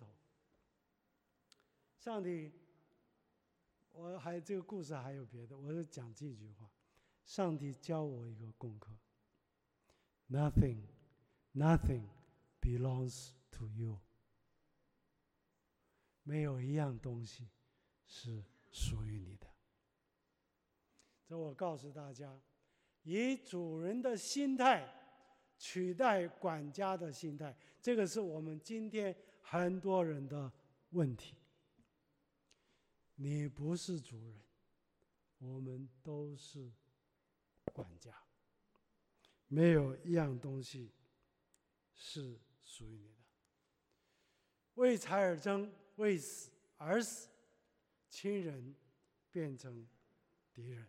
上帝，这个故事还有别的，我就讲这句话：上帝教我一个功课 ，Nothing belongs to you。没有一样东西是属于你的。这我告诉大家，以主人的心态取代管家的心态，这个是我们今天很多人的问题。你不是主人，我们都是管家，没有一样东西是属于你的。为财而争，为死而死，亲人变成敌人，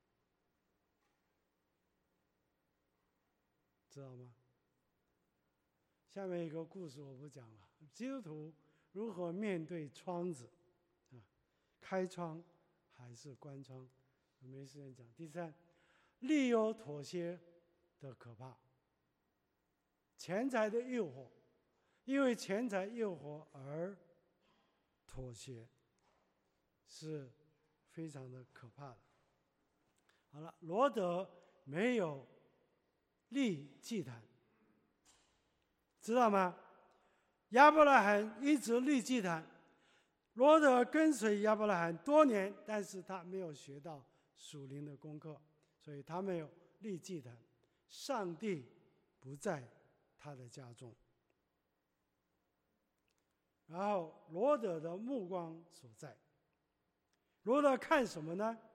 知道吗？下面一个故事我不讲了。基督徒如何面对窗子开窗还是关窗？我没时间讲。第三，利诱妥协的可怕，钱财的诱惑，因为钱财诱惑而妥协，是非常的可怕的。好了，罗德没有立祭坛，知道吗？亚伯拉罕一直立祭坛，罗德跟随亚伯拉罕多年，但是他没有学到属灵的功课，所以他没有立祭坛。上帝不在他的家中。然后罗德的目光所在，罗德看什么呢？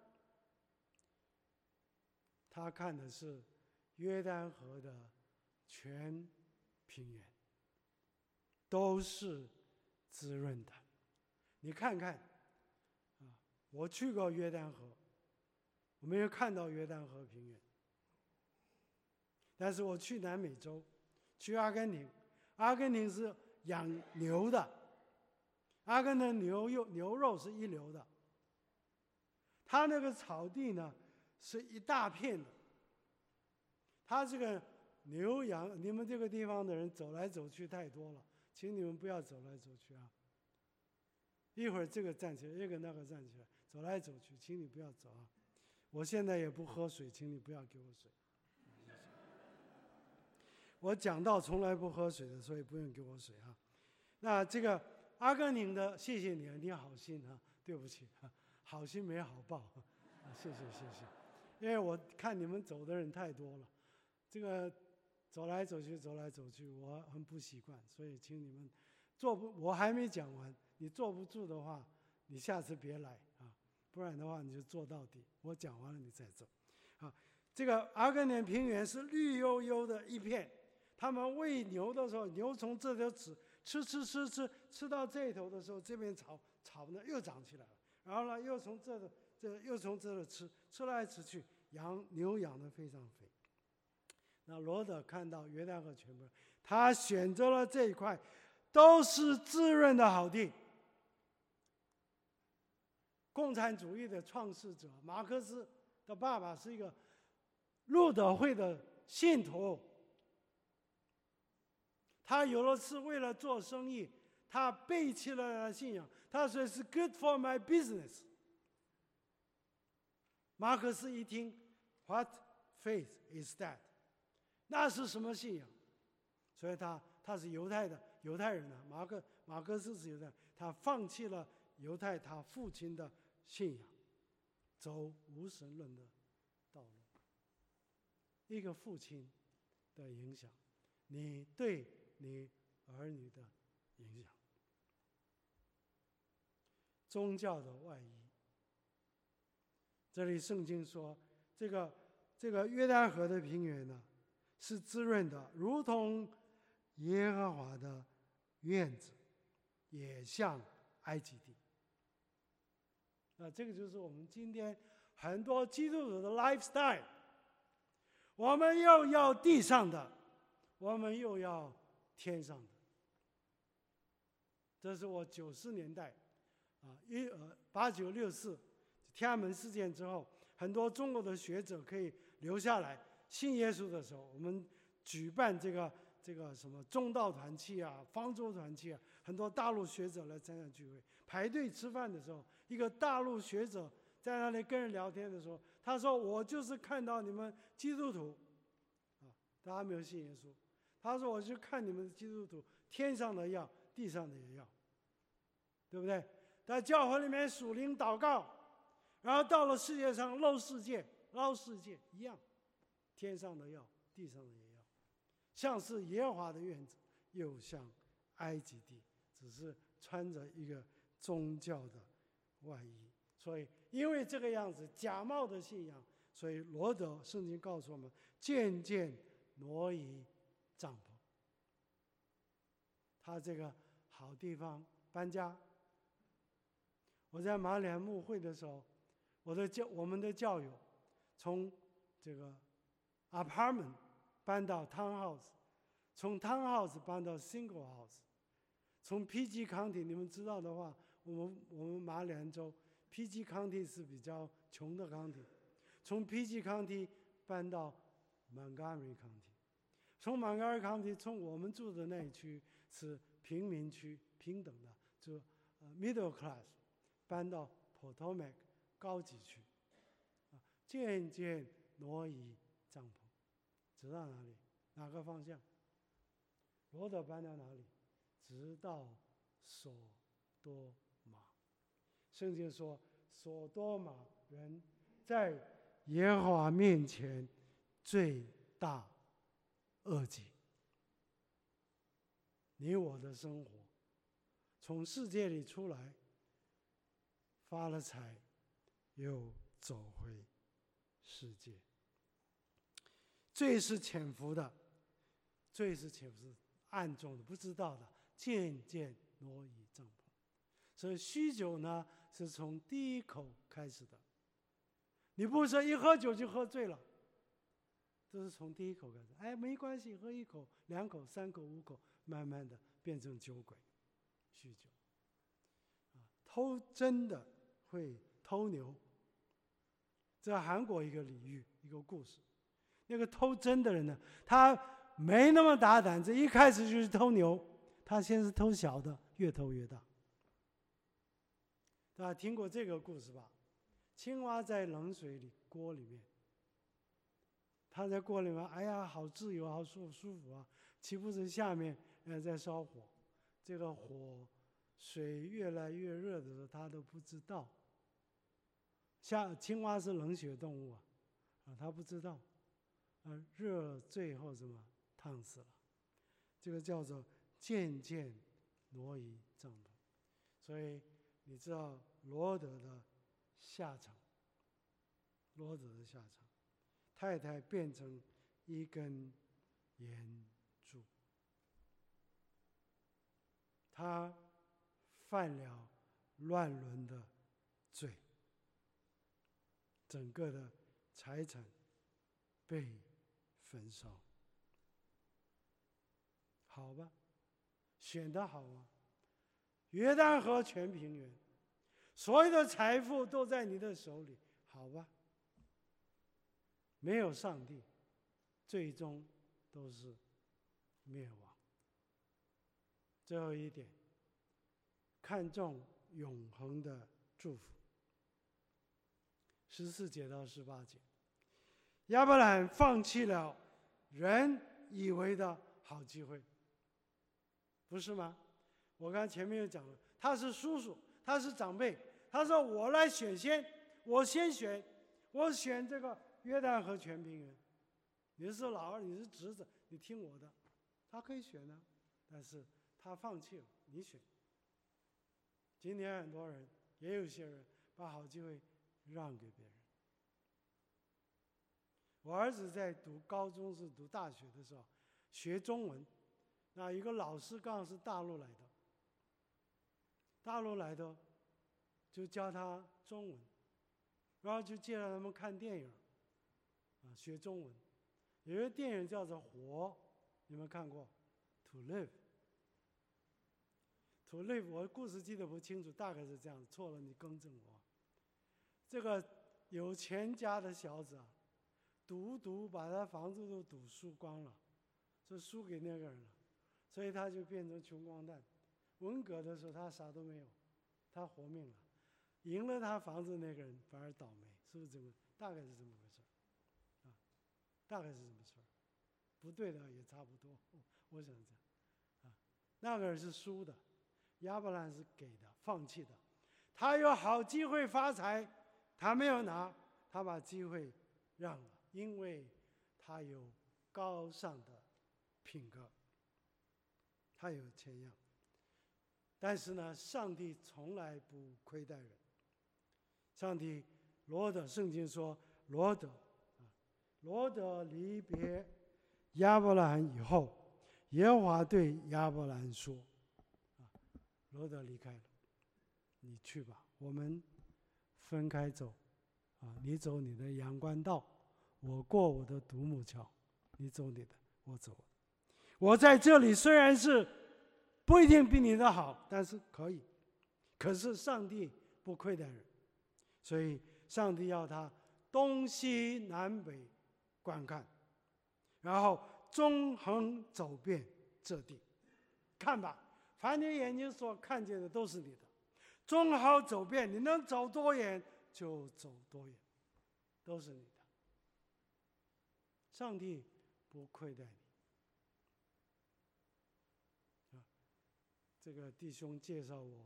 他看的是约旦河的全平原，都是滋润的。你看看，我去过约旦河，我没有看到约旦河平原。但是我去南美洲，去阿根廷，阿根廷是养牛的，阿根廷牛肉是一流的。它那个草地呢，是一大片的。它这个牛羊，你们这个地方的人走来走去太多了，请你们不要走来走去啊。一会儿这个站起来，一个那个站起来，走来走去，请你不要走啊。我现在也不喝水，请你不要给我水。我讲到从来不喝水的，所以不用给我水啊。那这个阿根廷的，谢谢你啊，你好心啊，对不起，好心没好报，谢谢。因为我看你们走的人太多了，这个走来走去，我很不习惯，所以请你们我还没讲完，你坐不住的话，你下次别来啊，不然的话你就坐到底，我讲完了你再走。啊，这个阿根廷平原是绿油油的一片。他们喂牛的时候，牛从这头吃到这头的时候，这边草呢又长起来了，然后呢又从这里吃来吃去，牛养得非常肥。 那罗德看到约旦河全部，他选择了这一块，都是滋润的好地。共产主义的创始者马克思的爸爸是一个路德会的信徒，他有了次为了做生意，他背弃了他的信仰，他说是 good for my business。马克思一听 ，What faith is that？ 那是什么信仰？所以他是犹太人呢。马克思是犹太，他放弃了犹太他父亲的信仰，走无神论的道路。一个父亲的影响，你对你儿女的影响，宗教的外衣。这里圣经说，这个约旦河的平原呢，是滋润的，如同耶和华的院子，也像埃及地。那这个就是我们今天很多基督徒的 lifestyle。我们又要地上的，我们又要天上的。这是我90年代8964天安门事件之后，很多中国的学者可以留下来信耶稣的时候，我们举办这个什么中道团契啊、方舟团契啊，很多大陆学者来参加聚会。排队吃饭的时候，一个大陆学者在那里跟人聊天的时候，他说：“我就是看到你们基督徒，大家没有信耶稣。他说我就看你们的基督徒，天上的要，地上的也要，对不对？在教会里面属灵祷告，然后到了世界上捞世界一样，天上的要，地上的也要，像是耶和华的院子，又像埃及地，只是穿着一个宗教的外衣。所以因为这个样子假冒的信仰，所以罗德圣经告诉我们，渐渐挪移帐篷。他这个好地方搬家。我在马里安牧会的时候，我们的教友从这个 apartment 搬到 townhouse， 从 townhouse 搬到 single house， 从 PG County， 你们知道的话，我们马里安州 PG County 是比较穷的 county， 从 PG County 搬到 Montgomery County， 从 Montgomery County 从我们住的那一区是平民区，平等的，就middle class， 搬到 Potomac 高级区，渐渐挪移帐篷，直到哪里？哪个方向？罗德搬到哪里？直到所多玛。圣经说，所多玛人在耶和华面前罪大恶极。你我的生活从世界里出来，发了财，又走回世界。罪是潜伏的，罪是潜伏暗中的，不知道的，渐渐挪移帐篷。所以酗酒呢，是从第一口开始的。你不是一喝酒就喝醉了，这是从第一口开始。哎，没关系，喝1口、2口、3口、5口，慢慢的变成酒鬼，酗酒。偷真的会偷牛。这韩国一个俚语，一个故事。那个偷真的人呢，他没那么大胆子，一开始就是偷牛，他先是偷小的，越偷越大。大家听过这个故事吧？青蛙在冷水锅里面，它在锅里面，哎呀，好自由，好舒服啊！岂不是下面在烧火？这个水越来越热的时候，它都不知道。青蛙是冷血动物它不知道，热最后什么烫死了。这个叫做渐渐挪移帐篷。所以你知道罗德的下场，太太变成一根烟柱，他犯了乱伦的罪，整个的财产被焚烧。 好吧，选得好啊。约旦河全平原，所有的财富都在你的手里，好吧。没有上帝，最终都是灭亡。最后一点，看重永恒的祝福。14节到18节，亚伯兰放弃了人以为的好机会，不是吗？我刚才前面又讲了，他是叔叔，他是长辈，他说我来选先，我先选，我选这个约旦河全平原。你是老二，你是侄子，你听我的，他可以选呢，但是他放弃了，你选。今天很多人，也有些人把好机会让给别人。我儿子在读高中是读大学的时候，学中文，那一个老师刚好是大陆来的，就教他中文，然后就介绍他们看电影，学中文。有一个电影叫做《活》，你们看过 ？To live。To live， 我故事记得不清楚，大概是这样，错了你更正我。这个有钱家的小子啊，赌把他房子都赌输光了，就输给那个人了，所以他就变成穷光蛋。文革的时候他啥都没有，他活命了，赢了他房子那个人反而倒霉，是不是这么？大概是这么回事，大概是这么事儿，不对的也差不多，我想这样，那个人是输的，亚伯兰是给的，放弃的，他有好机会发财，他没有拿，他把机会让了，因为他有高尚的品格，他有谦让。但是呢，上帝从来不亏待人。上帝圣经说罗德离别亚伯兰以后，耶和华对亚伯兰说：“罗德离开了，你去吧，我们分开走，你走你的阳关道，我过我的独木桥，你走你的，我走我的。我在这里虽然是不一定比你的好，但是可以。可是上帝不亏待人，所以上帝要他东西南北观看，然后纵横走遍这地。看吧，凡你眼睛所看见的都是你的，纵横走遍，你能走多远就走多远，都是你的。上帝不亏待你。这个弟兄介绍我，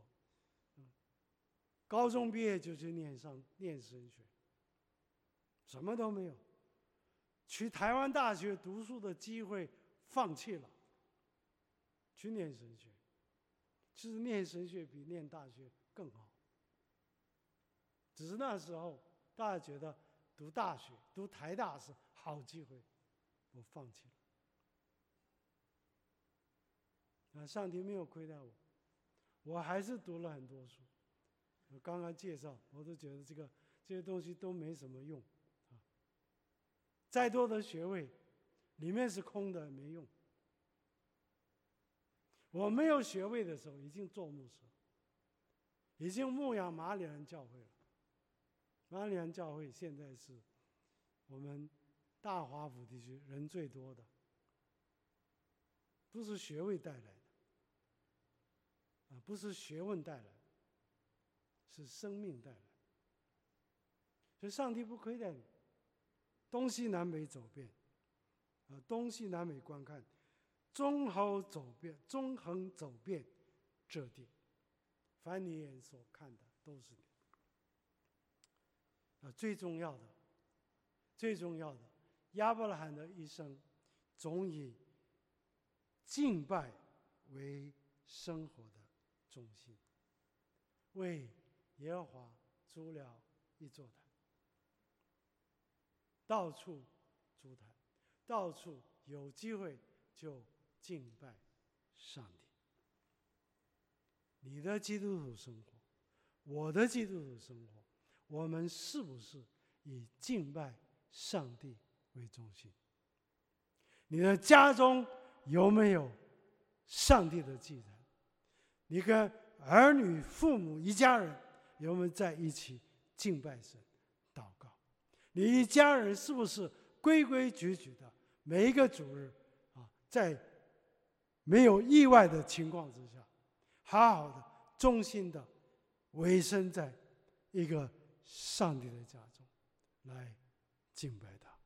高中毕业就去念神学，什么都没有，去台湾大学读书的机会放弃了，去念神学。其实念神学比念大学更好，只是那时候大家觉得读大学、读台大是好机会，我放弃了。上帝没有亏待我，我还是读了很多书。我刚刚介绍，我都觉得这些东西都没什么用，再多的学位，里面是空的，没用。我没有学位的时候，已经做牧师，已经牧养马里兰教会了。马里兰教会现在是我们大华府地区人最多的，不是学位带来的。不是学问带来的，是生命带来的。所以上帝不亏待你，东西南北走遍，东西南北观看，纵横走遍这地，凡你眼所看的都是你。最重要的，亚伯拉罕的一生总以敬拜为生活的中心，为耶和华筑了一座坛，到处筑坛，到处有机会就敬拜上帝。你的基督徒生活，我的基督徒生活，我们是不是以敬拜上帝为中心？你的家中有没有上帝的祭坛。你跟儿女、父母一家人有没有在一起敬拜神、祷告？你一家人是不是规规矩矩的，每一个主日在没有意外的情况之下，好好的、忠心的委身在一个上帝的家中来敬拜他？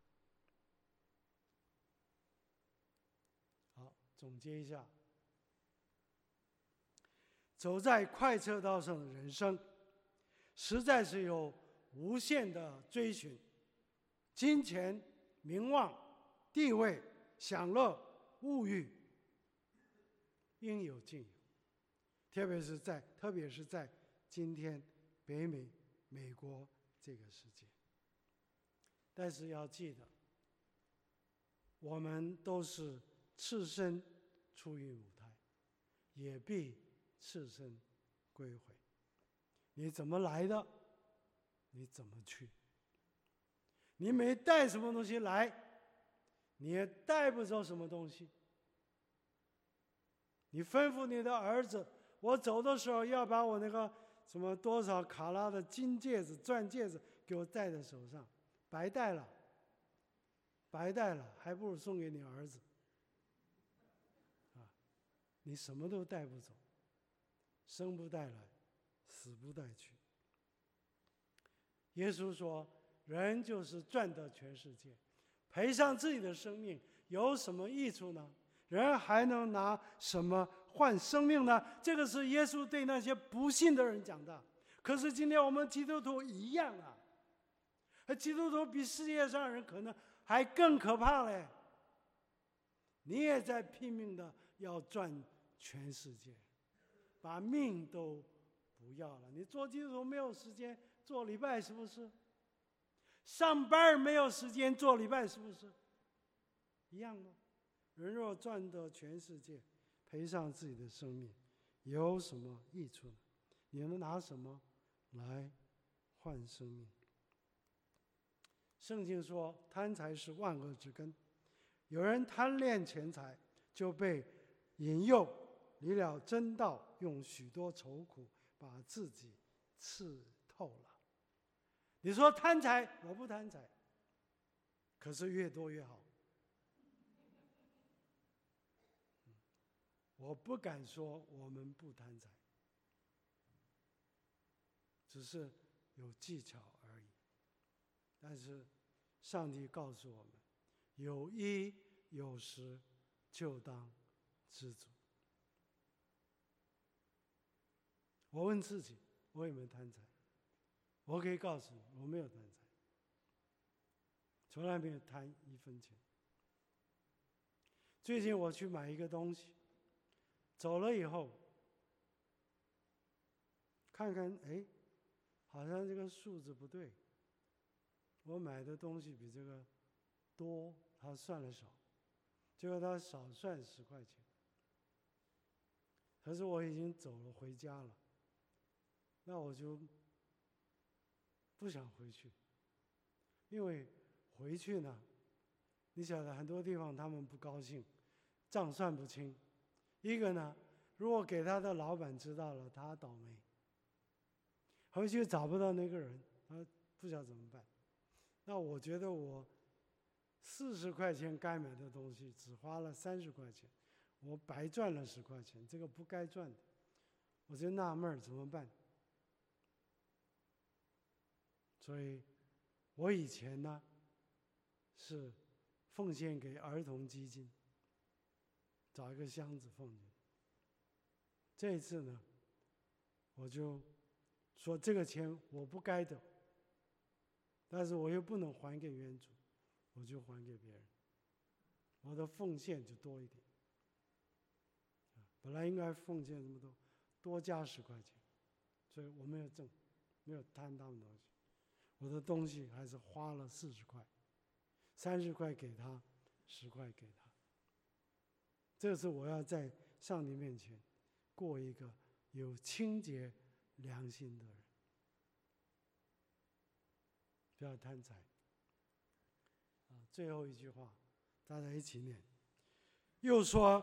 好，总结一下，走在快车道上的人生，实在是有无限的追寻，金钱、名望、地位、享乐、物欲，应有尽有。特别是在今天北美、美国这个世界。但是要记得，我们都是赤身出于母胎，也必赤身归回。你怎么来的，你怎么去。你没带什么东西来，你也带不走什么东西。你吩咐你的儿子，我走的时候要把我那个什么多少卡拉的金戒指、钻戒指给我戴在手上，白戴了，白戴了，还不如送给你儿子。你什么都带不走，生不带来，死不带去。耶稣说，人就是赚得全世界，赔上自己的生命，有什么益处呢？人还能拿什么换生命呢？这个是耶稣对那些不信的人讲的。可是今天我们基督徒一样啊，基督徒比世界上人可能还更可怕嘞。你也在拼命的要赚全世界，把命都不要了。你做基督徒没有时间做礼拜，是不是？上班没有时间做礼拜，是不是？一样的。人若赚得全世界，赔上自己的生命，有什么益处呢？你能拿什么来换生命？圣经说，贪财是万恶之根。有人贪恋钱财，就被引诱离了真道，用许多愁苦把自己刺透了。你说贪财，我不贪财，可是越多越好。我不敢说我们不贪财，只是有技巧而已。但是上帝告诉我们，有衣有食就当知足。我问自己，我有没有贪财？我可以告诉你，我没有贪财，从来没有贪一分钱。最近我去买一个东西，走了以后，看看，好像这个数字不对，我买的东西比这个多，他算了少，结果他少算10块钱。可是我已经走了回家了，那我就不想回去，因为回去呢，你晓得很多地方他们不高兴，账算不清。一个呢，如果给他的老板知道了，他倒霉，回去找不到那个人，他不晓得怎么办。那我觉得我40块钱该买的东西，只花了30块钱，我白赚了10块钱，这个不该赚的，我就纳闷怎么办。所以我以前呢是奉献给儿童基金，找一个箱子放进去。这一次呢，我就说这个钱我不该的，但是我又不能还给原主，我就还给别人，我的奉献就多一点。本来应该奉献这么多，多加10块钱，所以我没有挣，没有贪他们东西。我的东西还是花了40块，30块给他，10块给他。这是我要在上帝面前过一个有清洁良心的人，不要贪财。最后一句话，大家一起念。又说，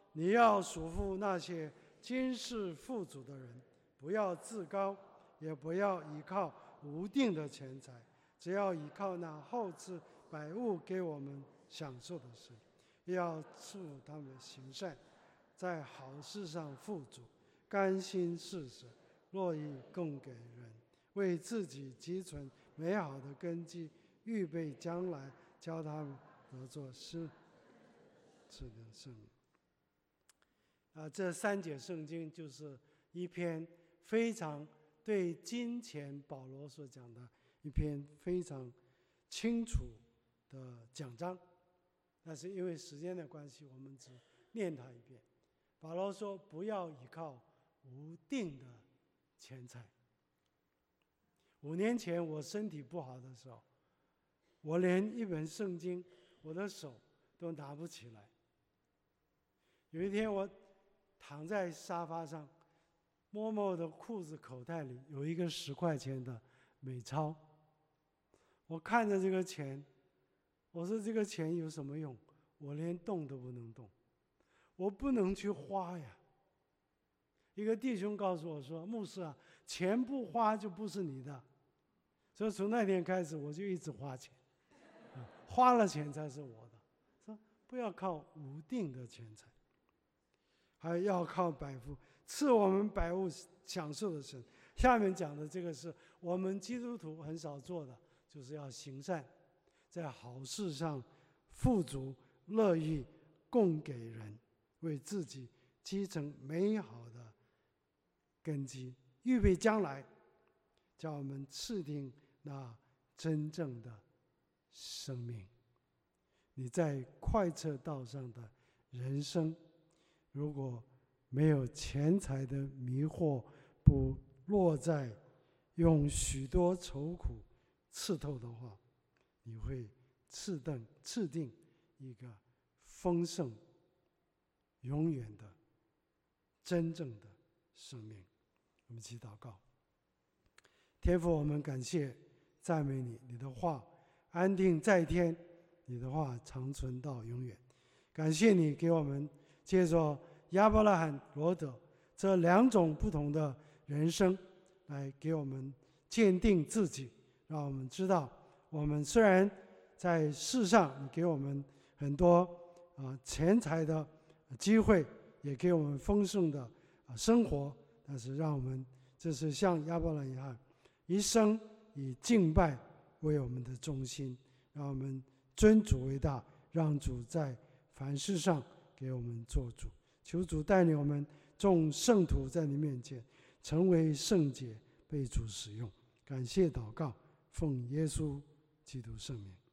你要嘱咐那些今世富足的人，不要自高，也不要依靠无定的钱财，只要依靠那后赐百物给我们享受的神，也要赐福他们行善，在好事上富足，甘心施舍，乐意供给人，为自己积存美好的根基，预备将来教他们得做是的圣名。这3节圣经就是一篇非常对金钱保罗所讲的一篇非常清楚的讲章，但是因为时间的关系，我们只念它一遍。保罗说，不要依靠无定的钱财。5年前我身体不好的时候，我连一本圣经我的手都拿不起来。有一天我躺在沙发上，摸摸我的裤子口袋里有一个10块钱的美钞。我看着这个钱，我说这个钱有什么用？我连动都不能动，我不能去花呀。一个弟兄告诉我说，牧师啊，钱不花就不是你的。所以从那天开始我就一直花钱，花了钱才是我的。说不要靠无定的钱财，还要靠百物赐我们百物享受的神。下面讲的这个是我们基督徒很少做的，就是要行善，在好事上富足，乐意供给人，为自己积成美好的根基，预备将来叫我们赐定那真正的生命。你在快车道上的人生，如果没有钱财的迷惑，不落在用许多愁苦刺透的话，你会刺定一个丰盛永远的真正的生命。我们一起祷告。天父，我们感谢赞美你，你的话安定在天，你的话长存到永远。感谢你给我们借着亚伯拉罕、罗得这2种不同的人生，来给我们鉴定自己，让我们知道，我们虽然在世上你给我们很多钱财的机会，也给我们丰盛的生活，但是让我们这是像亚伯拉罕一生以敬拜为我们的中心，让我们尊主为大，让主在凡事上给我们做主。求主带领我们众圣徒在你面前成为圣洁，被主使用。感谢祷告，奉耶稣基督圣名。